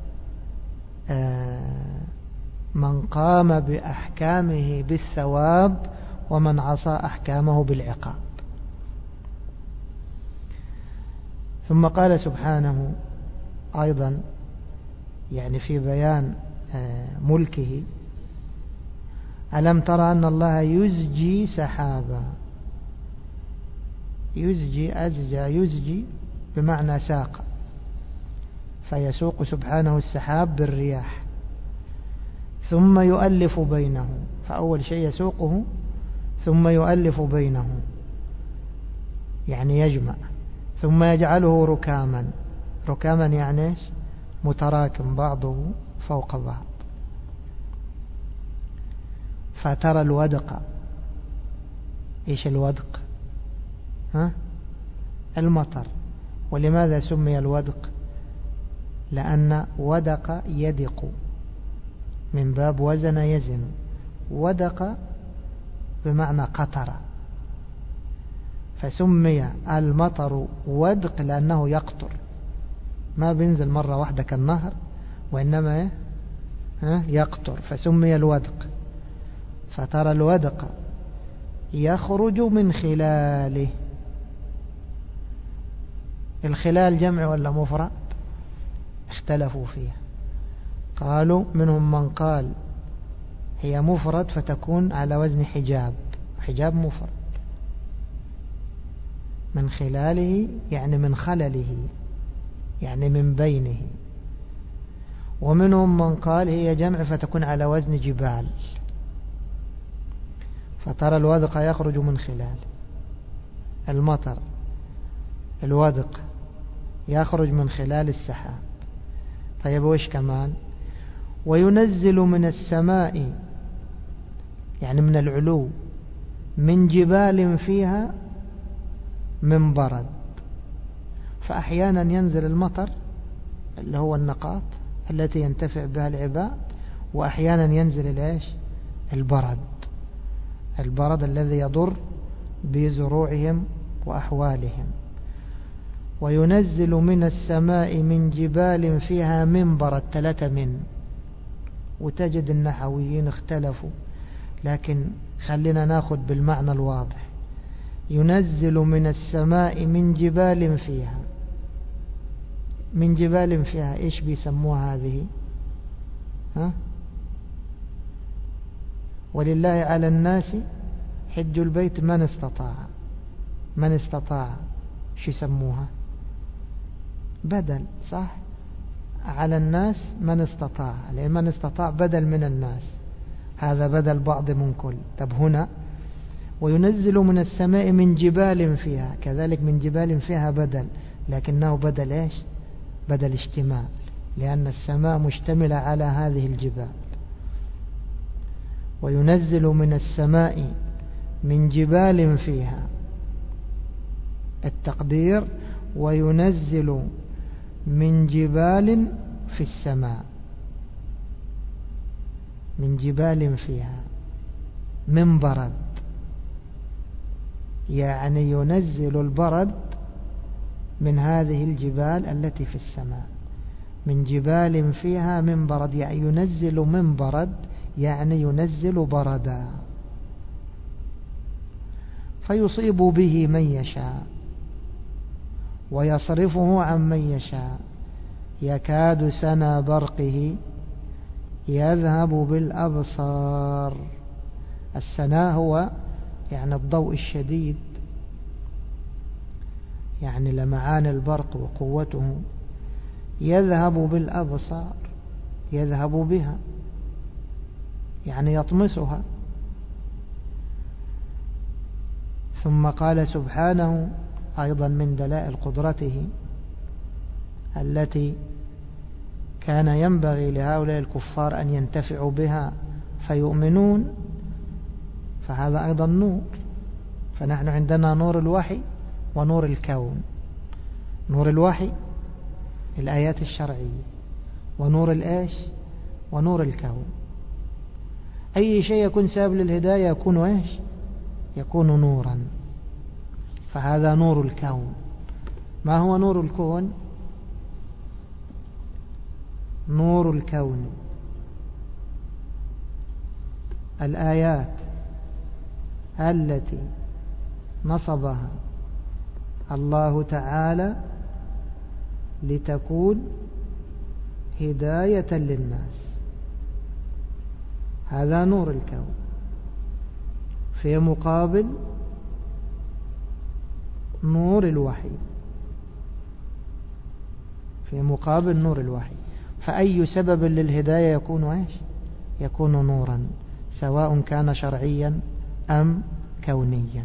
من قام بأحكامه بالثواب ومن عصى أحكامه بالعقاب. ثم قال سبحانه أيضا يعني في بيان ملكه: ألم ترى أن الله يزجي سحابا. يزجي أزجى يزجي بمعنى ساق، فيسوق سبحانه السحاب بالرياح ثم يؤلف بينه. فأول شيء يسوقه ثم يؤلف بينه يعني يجمع، ثم يجعله ركاما. ركاما يعني متراكم بعضه فوق بعض. فترى الودق. إيش الودق؟ ها؟ المطر. ولماذا سمي الودق؟ لأن ودق يدق من باب وزن يزن. ودق بمعنى قطر، فسمي المطر ودق لأنه يقطر، ما بينزل مرة واحدة كالنهر، وإنما يقطر، فسمي الودق. فترى الودق يخرج من خلاله. الخلال جمع ولا مفرد؟ اختلفوا فيها. قالوا منهم من قال هي مفرد فتكون على وزن حجاب. حجاب مفرد. من خلاله يعني من خلله، يعني من بينه. ومنهم من قال هي جمع فتكون على وزن جبال، فترى الودق يخرج من خلال المطر، الودق يخرج من خلال السحاب. طيب وش كمان؟ وينزل من السماء، يعني من العلو، من جبال فيها من برد. فأحيانا ينزل المطر اللي هو النقاط التي ينتفع بها العباد، وأحيانا ينزل الإيش؟ البرد، البرد الذي يضر بزروعهم وأحوالهم. وينزل من السماء من جبال فيها من برد، ثلاثة من، وتجد النحويين اختلفوا، لكن خلينا ناخذ بالمعنى الواضح. ينزل من السماء من جبال فيها، من جبال فيها ايش بيسموها هذه؟ ها؟ ولله على الناس حج البيت من استطاع، من استطاع شو يسموها؟ بدل، صح؟ على الناس من استطاع، لأن من استطاع بدل من الناس، هذا بدل بعض من كل. طب هنا وينزل من السماء من جبال فيها، كذلك من جبال فيها بدل، لكنه بدل ايش؟ بدل اشتمال، لأن السماء مشتملة على هذه الجبال. وينزل من السماء من جبال فيها، التقدير وينزل من جبال في السماء، من جبال فيها من برد، يعني ينزل البرد من هذه الجبال التي في السماء. من جبال فيها من برد، يعني ينزل من برد، يعني ينزل بردا، فيصيب به من يشاء ويصرفه عن من يشاء، يكاد سنا برقه يذهب بالأبصار. السنا هو يعني الضوء الشديد، يعني لمعان البرق وقوته. يذهب بالأبصار، يذهب بها يعني يطمسها. ثم قال سبحانه أيضا من دلائل قدرته التي كان ينبغي لهؤلاء الكفار أن ينتفعوا بها فيؤمنون، فهذا أيضا نور. فنحن عندنا نور الوحي ونور الكون. نور الوحي الآيات الشرعية، ونور الآش ونور الكون. أي شيء يكون سبب للهداية يكون إيش؟ يكون نورا. فهذا نور الكون. ما هو نور الكون؟ نور الكون الآيات التي نصبها الله تعالى لتكون هداية للناس، هذا نور الكون. في مقابل نور الوحي، في مقابل نور الوحي. فأي سبب للهداية يكون إيش؟ يكون نورا، سواء كان شرعيا أم كونيا.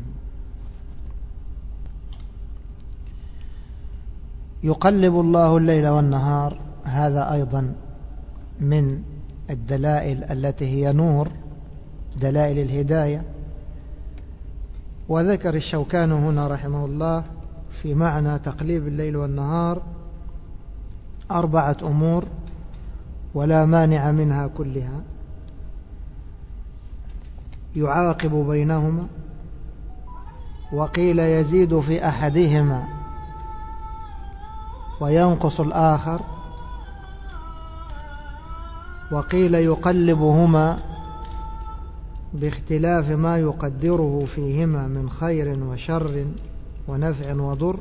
يقلب الله الليل والنهار، هذا أيضا من الدلائل التي هي نور، دلائل الهداية. وذكر الشوكان هنا رحمه الله في معنى تقليب الليل والنهار أربعة أمور ولا مانع منها كلها، يعاقب بينهما، وقيل يزيد في أحدهما وينقص الآخر، وقيل يقلبهما باختلاف ما يقدره فيهما من خير وشر ونفع وضر،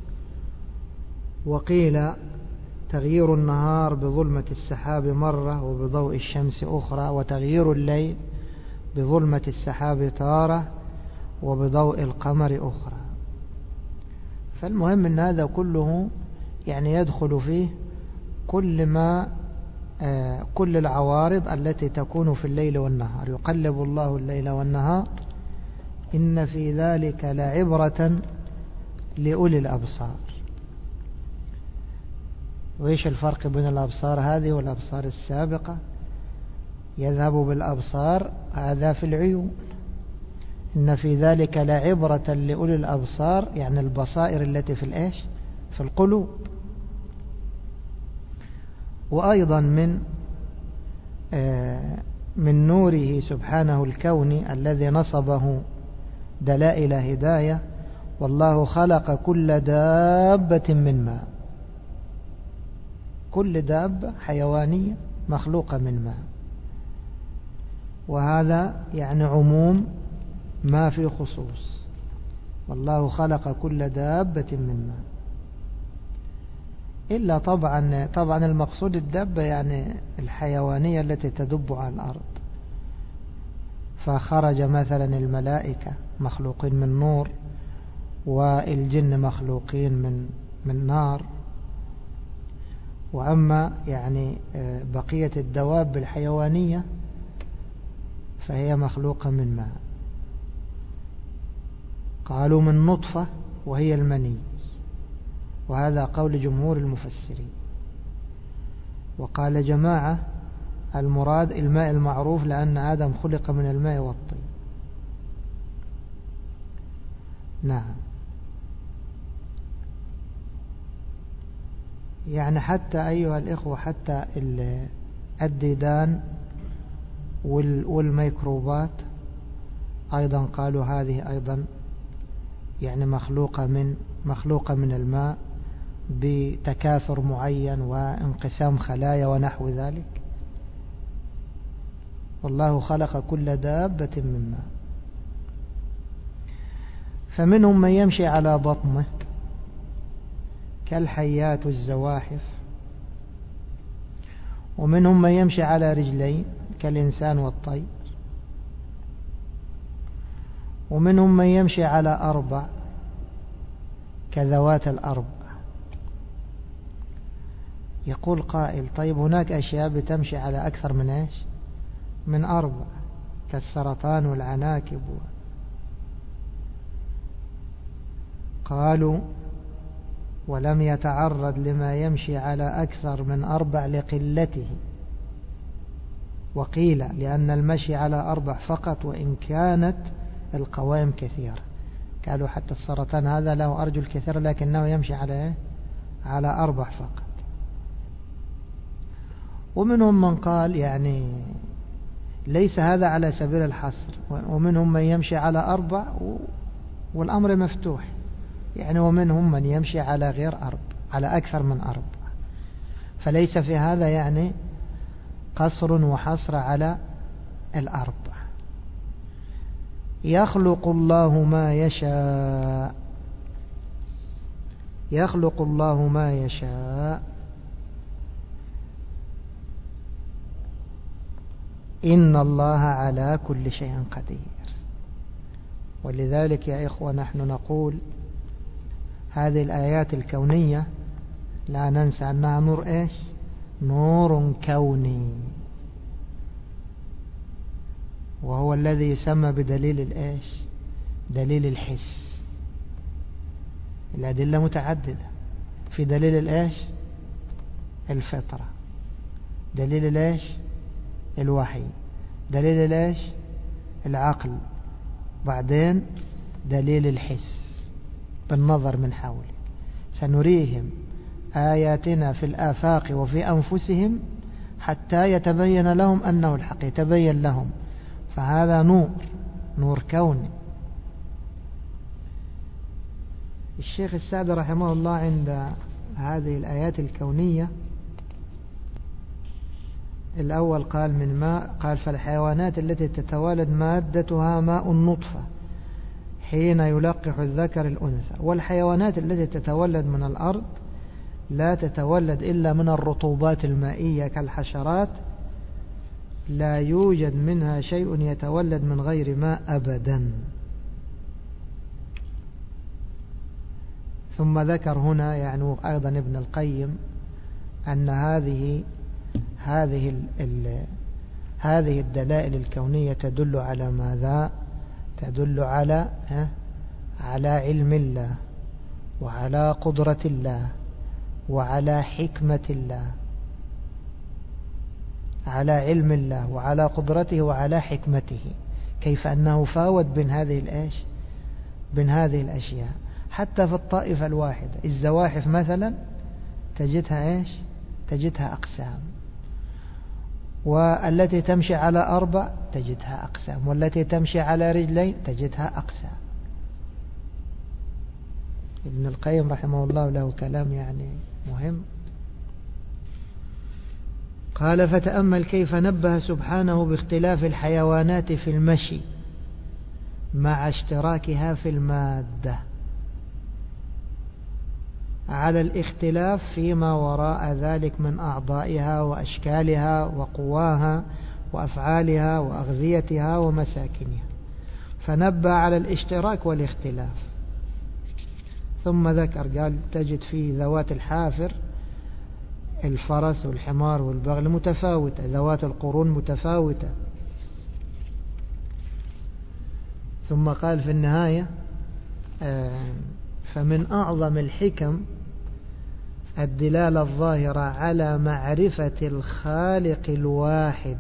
وقيل تغيير النهار بظلمة السحاب مرة وبضوء الشمس أخرى، وتغيير الليل بظلمة السحاب تارة وبضوء القمر أخرى. فالمهم أن هذا كله يعني يدخل فيه كل ما كل العوارض التي تكون في الليل والنهار. يقلب الله الليل والنهار إن في ذلك لعبرة لأولي الأبصار. وإيش الفرق بين الأبصار هذه والأبصار السابقة؟ يذهب بالأبصار هذا في العيون، إن في ذلك لعبرة لأولي الأبصار يعني البصائر التي في الإيش في القلوب. وأيضا من من نوره سبحانه الكوني الذي نصبه دلائل هداية: والله خلق كل دابة من ماء. كل دابة حيوانية مخلوقة من ماء، وهذا يعني عموم ما في خصوص. والله خلق كل دابة من ماء، إلا طبعا طبعا المقصود الدابة يعني الحيوانية التي تدب على الأرض. فخرج مثلا الملائكة مخلوقين من نور، والجن مخلوقين من من نار. وأما يعني بقية الدواب الحيوانية فهي مخلوقة من ماء. قالوا من نطفة وهي المني، وهذا قول جمهور المفسرين. وقال جماعة المراد الماء المعروف، لأن آدم خلق من الماء والطين. نعم، يعني حتى أيها الإخوة حتى الديدان والميكروبات أيضا قالوا هذه أيضا يعني مخلوقة من مخلوقة من الماء بتكاثر معين وانقسام خلايا ونحو ذلك. والله خلق كل دابة من ماء. فمنهم من يمشي على بطنه كالحيات والزواحف، ومنهم من يمشي على رجلين كالإنسان والطير، ومنهم من يمشي على أربع كذوات الأربع. يقول قائل: طيب هناك أشياء بتمشي على أكثر من إيش من أربع كالسرطان والعناكب. قالوا: ولم يتعرض لما يمشي على أكثر من أربع لقلته. وقيل لأن المشي على أربع فقط وإن كانت القوائم كثيرة. قالوا حتى السرطان هذا له أرجل كثيرة لكنه يمشي على على أربع فقط. ومنهم من قال يعني ليس هذا على سبيل الحصر، ومنهم من يمشي على أربع والأمر مفتوح يعني، ومنهم من يمشي على غير أربع على أكثر من أربع. فليس في هذا يعني قصر وحصر على الأربع. يخلق الله ما يشاء، يخلق الله ما يشاء إن الله على كل شيء قدير. ولذلك يا إخوة نحن نقول هذه الآيات الكونية لا ننسى أنها نور إيش نور كوني، وهو الذي يسمى بدليل الإيش دليل الحس. الأدلة متعددة، في دليل الإيش الفطرة، دليل الإيش الوحي، دليل الإيش العقل، بعدين دليل الحس بالنظر من حوله. سنريهم آياتنا في الآفاق وفي أنفسهم حتى يتبين لهم أنه الحق، يتبين لهم. فهذا نور نور كوني. الشيخ السعدي رحمه الله عند هذه الآيات الكونية الأول قال من ماء، قال فالحيوانات التي تتوالد مادتها ماء النطفة حين يلقح الذكر الأنثى، والحيوانات التي تتولد من الأرض لا تتولد إلا من الرطوبات المائية كالحشرات، لا يوجد منها شيء يتولد من غير ماء أبدا. ثم ذكر هنا يعني أيضا ابن القيم أن هذه هذه ال ال هذه الدلائل الكونية تدل على ماذا؟ تدل على على علم الله وعلى قدرة الله وعلى حكمة الله، على علم الله وعلى قدرته وعلى حكمته، كيف أنه فاوت بين هذه الإيش بين هذه الأشياء. حتى في الطائفة الواحدة الزواحف مثلا تجدها إيش تجدها أقسام، والتي تمشي على أربع تجدها أقسام، والتي تمشي على رجلين تجدها أقسام. ابن القيم رحمه الله له كلام يعني مهم. قال: فتأمل كيف نبه سبحانه باختلاف الحيوانات في المشي مع اشتراكها في المادة على الاختلاف فيما وراء ذلك من أعضائها وأشكالها وقواها وأفعالها وأغذيتها ومساكنها، فنبه على الاشتراك والاختلاف. ثم ذكر قال: تجد في ذوات الحافر الفرس والحمار والبغل متفاوتة، ذوات القرون متفاوتة. ثم قال في النهاية: فمن أعظم الحكم الدلالة الظاهرة على معرفة الخالق الواحد،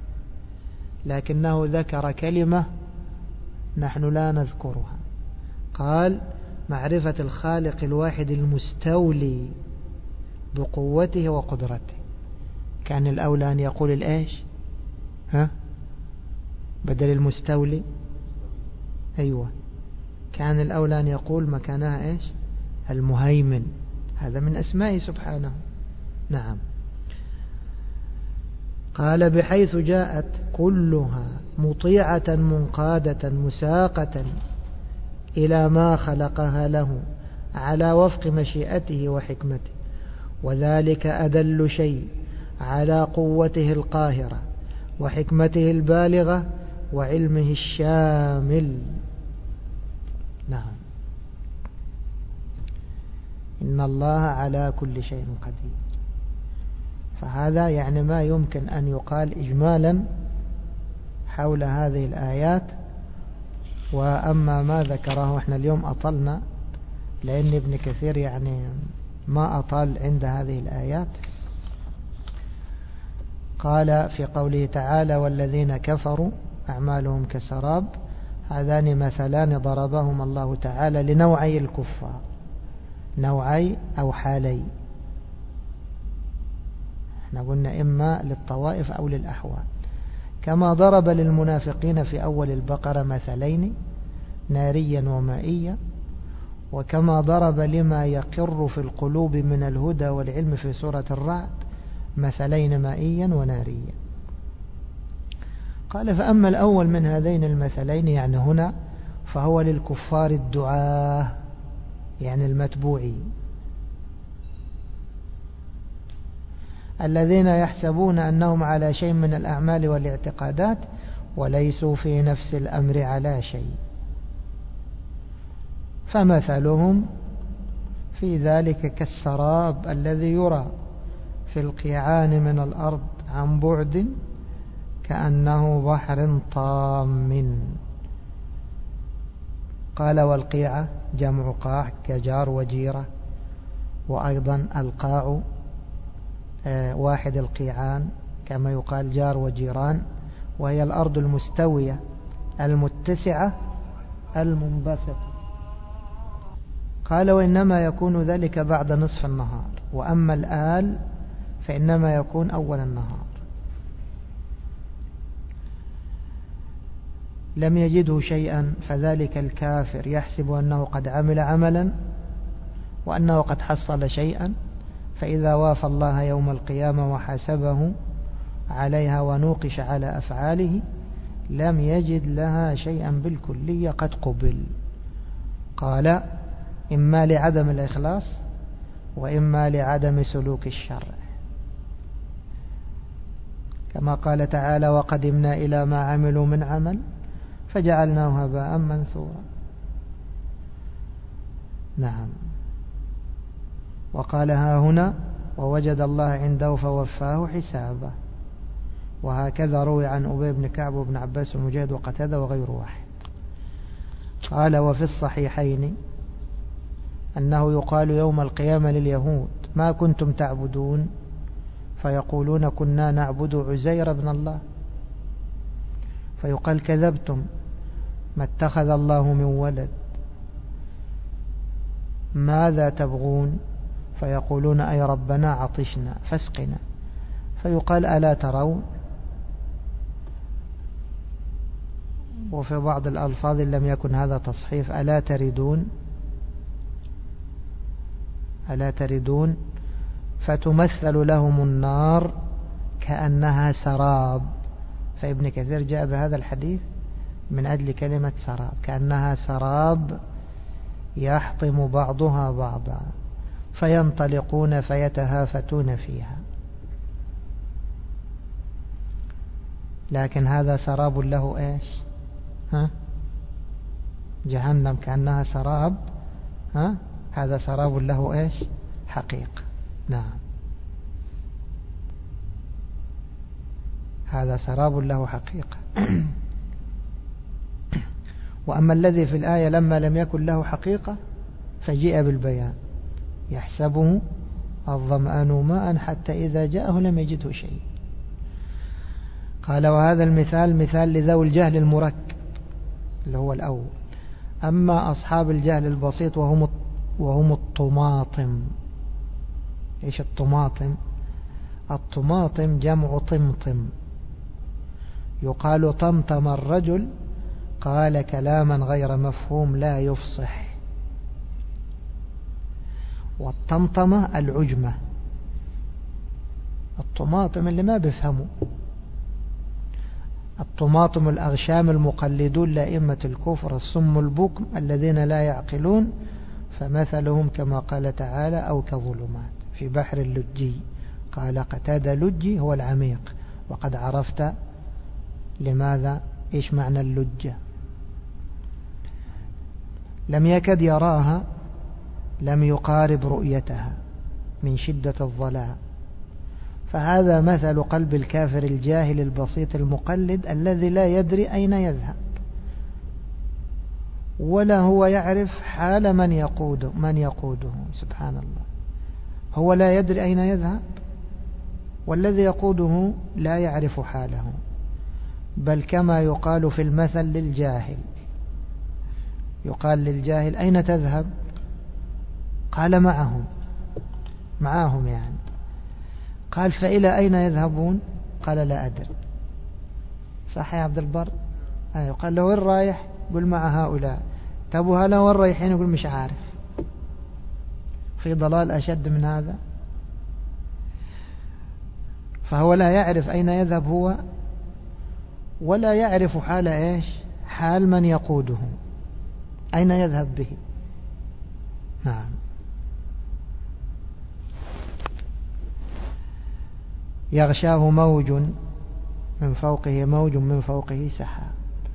لكنه ذكر كلمة نحن لا نذكرها. قال: معرفة الخالق الواحد المستولي بقوته وقدرته. كان الأولى أن يقول الإيش ها بدل المستولي؟ أيوة، كان الأولى أن يقول مكانها إيش المهيمن، هذا من أسمائه سبحانه. نعم. قال: بحيث جاءت كلها مطيعة منقادة مساقة إلى ما خلقها له على وفق مشيئته وحكمته، وذلك أدل شيء على قوته القاهرة وحكمته البالغة وعلمه الشامل. نعم. إن الله على كل شيء قدير. فهذا يعني ما يمكن أن يقال إجمالا حول هذه الآيات. وأما ما ذكره احنا اليوم أطلنا، لأن ابن كثير يعني ما أطال عند هذه الآيات. قال في قوله تعالى: والذين كفروا أعمالهم كسراب. هذان مثلان ضربهم الله تعالى لنوعي الكفار، نوعي أو حالي. احنا قلنا إما للطوائف أو للأحوال. كما ضرب للمنافقين في أول البقرة مثلين ناريا ومائيا، وكما ضرب لما يقر في القلوب من الهدى والعلم في سورة الرعد مثلين مائيا وناريا. قال: فأما الأول من هذين المثلين يعني هنا فهو للكفار الدعاة، يعني المتبوعين، الذين يحسبون أنهم على شيء من الأعمال والاعتقادات وليسوا في نفس الأمر على شيء، فمثلهم في ذلك كالسراب الذي يرى في القيعان من الأرض عن بعد كأنه بحر طام. قال: والقيعة جمع قاع كجار وجيرة، وأيضا القاع واحد القيعان كما يقال جار وجيران، وهي الأرض المستوية المتسعة المنبسطة. قال: وإنما يكون ذلك بعد نصف النهار، وأما الآل فإنما يكون أول النهار. لم يجده شيئا، فذلك الكافر يحسب أنه قد عمل عملا وأنه قد حصل شيئا، فإذا وافى الله يوم القيامة وحاسبه عليها ونوقش على أفعاله لم يجد لها شيئا بالكلية قد قبل. قال: إما لعدم الإخلاص وإما لعدم سلوك الشرع، كما قال تعالى: وقدمنا إلى ما عملوا من عمل فجعلناه هباء منثورا. نعم. وقال: ها هنا ووجد الله عنده فوفاه حسابه. وهكذا روي عن أبي بن كعب وابن عباس ومجاهد وقتادة وغير واحد. قال وفي الصحيحين أنه يقال يوم القيامة لليهود ما كنتم تعبدون؟ فيقولون كنا نعبد عزير بن الله. فيقال كذبتم، ما اتخذ الله من ولد، ماذا تبغون؟ فيقولون أي ربنا عطشنا فاسقنا. فيقال ألا ترون؟ وفي بعض الألفاظ لم يكن هذا تصحيف، ألا تردون، ألا تردون. فتمثل لهم النار كأنها سراب. فابن كثير جاء بهذا الحديث من أجل كلمة سراب، كأنها سراب يحطم بعضها بعضا، فينطلقون فيتهافتون فيها. لكن هذا سراب له إيش؟ ها؟ جهنم كأنها سراب، ها؟ هذا سراب له إيش؟ حقيقة. نعم، هذا سراب له حقيقة. وأما الذي في الآية لما لم يكن له حقيقة فجيء بالبيان، يحسبه الظمآن ماء حتى إذا جاءه لم يجده شيء. قال وهذا المثال مثال لذوي الجهل المركب اللي هو الأول. أما أصحاب الجهل البسيط وهم وهم الطماطم. إيش الطماطم؟ الطماطم جمع طمطم. يقال طمطم الرجل، قال كلاما غير مفهوم لا يفصح. والطمطمة العجمة، الطماطم اللي ما بيفهموا. الطماطم الأغشام المقلدون لأئمة الكفر الصم البكم الذين لا يعقلون، فمثلهم كما قال تعالى أو كظلمات في بحر اللجي. قال قتادة لجي هو العميق، وقد عرفت لماذا إيش معنى اللجة. لم يكد يراها، لم يقارب رؤيتها من شدة الظلام. فهذا مثل قلب الكافر الجاهل البسيط المقلد الذي لا يدري أين يذهب، ولا هو يعرف حال من يقوده من يقوده سبحان الله. هو لا يدري أين يذهب، والذي يقوده لا يعرف حاله. بل كما يقال في المثل للجاهل، يقال للجاهل أين تذهب؟ قال معهم، معهم يعني. قال فإلى أين يذهبون؟ قال لا أدري. صح يا عبد البر؟ أيوه. قال له وين رايح؟ قل مع هؤلاء. طب وهلا وين رايحين؟ يقول مش عارف. في ضلال أشد من هذا. فهو لا يعرف أين يذهب هو، ولا يعرف حال إيش؟ حال من يقوده، أين يذهب به. نعم. يغشاه موج من فوقه موج من فوقه سحاب.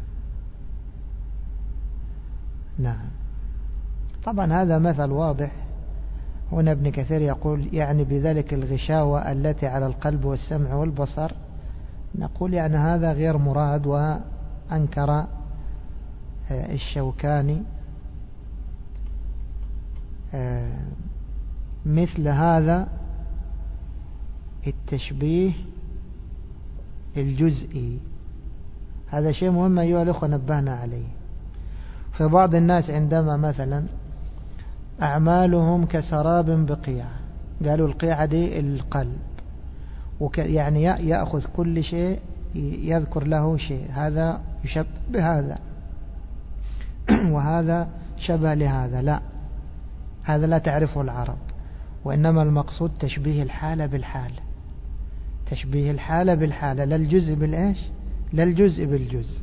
نعم. طبعا هذا مثل واضح. هنا ابن كثير يقول يعني بذلك الغشاوة التي على القلب والسمع والبصر. نقول يعني هذا غير مراد، وأنكر الشوكاني مثل هذا التشبيه الجزئي. هذا شيء مهم أيها الأخوة نبهنا عليه. في بعض الناس عندما مثلا أعمالهم كسراب بقيع، قالوا القيعة دي القلب، يعني يأخذ كل شيء يذكر له شيء، هذا يشبه بهذا وهذا شبه لهذا. لا، هذا لا تعرفه العرب، وإنما المقصود تشبيه الحالة بالحالة، تشبيه الحالة بالحالة، لا الجزء بالإيش، لا الجزء بالجزء.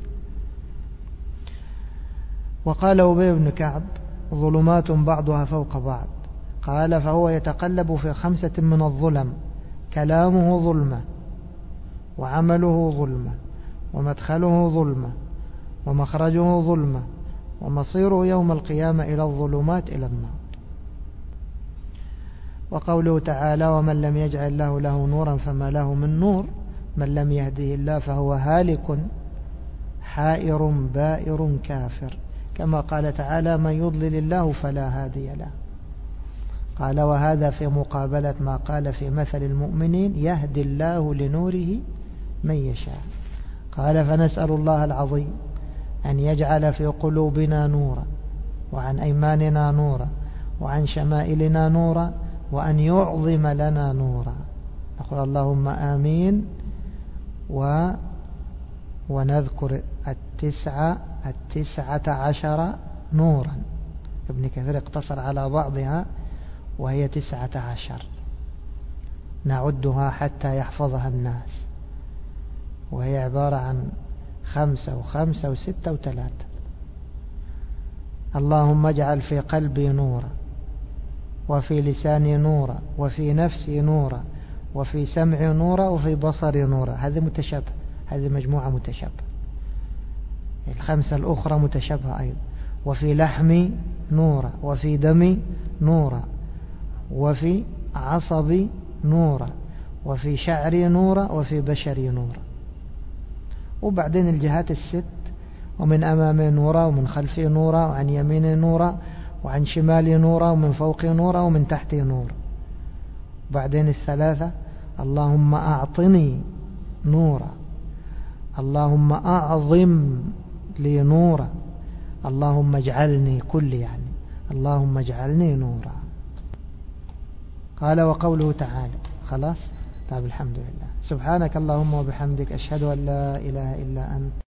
وقال أبي بن كعب ظلمات بعضها فوق بعض. قال فهو يتقلب في خمسة من الظلم، كلامه ظلمة، وعمله ظلمة، ومدخله ظلمة، ومخرجه ظلمة، ومصيره يوم القيامة إلى الظلمات إلى النار. وقوله تعالى ومن لم يجعل الله له نورا فما له من نور، من لم يهده الله فهو هالك حائر بائر كافر، كما قال تعالى من يضلل الله فلا هادي له. قال وهذا في مقابلة ما قال في مثل المؤمنين يهدي الله لنوره من يشاء. قال فنسأل الله العظيم أن يجعل في قلوبنا نورا، وعن أيماننا نورا، وعن شمائلنا نورا، وأن يعظم لنا نورا. نقول اللهم آمين. و ونذكر التسعة التسعة عشر نورا. ابن كثير اقتصر على بعضها وهي تسعة عشر، نعدها حتى يحفظها الناس، وهي عبارة عن خمسة وخمسة وستة وثلاثة. اللهم اجعل في قلبي نورا، وفي لساني نورا، وفي نفسي نورا، وفي سمعي نورا، وفي بصري نورا. هذه متشابه، هذه مجموعة متشابهة. الخمسة الأخرى متشابهة أيضا. وفي لحمي نورا، وفي دمي نورا، وفي عصبي نورا، وفي شعري نورا، وفي بشري نورا. وبعدين الجهات الست، ومن أمامي نورا، ومن خلفي نورا، وعن يميني نورا، وعن شمالي نورا، ومن فوقي نورا، ومن تحتي نورا. وبعدين الثلاثة اللهم أعطني نورا، اللهم أعظم لي نورا، اللهم اجعلني كل يعني اللهم اجعلني نورا. قال وقوله تعالى خلاص. طيب الحمد لله. سبحانك اللهم وبحمدك أشهد أن لا إله إلا أنت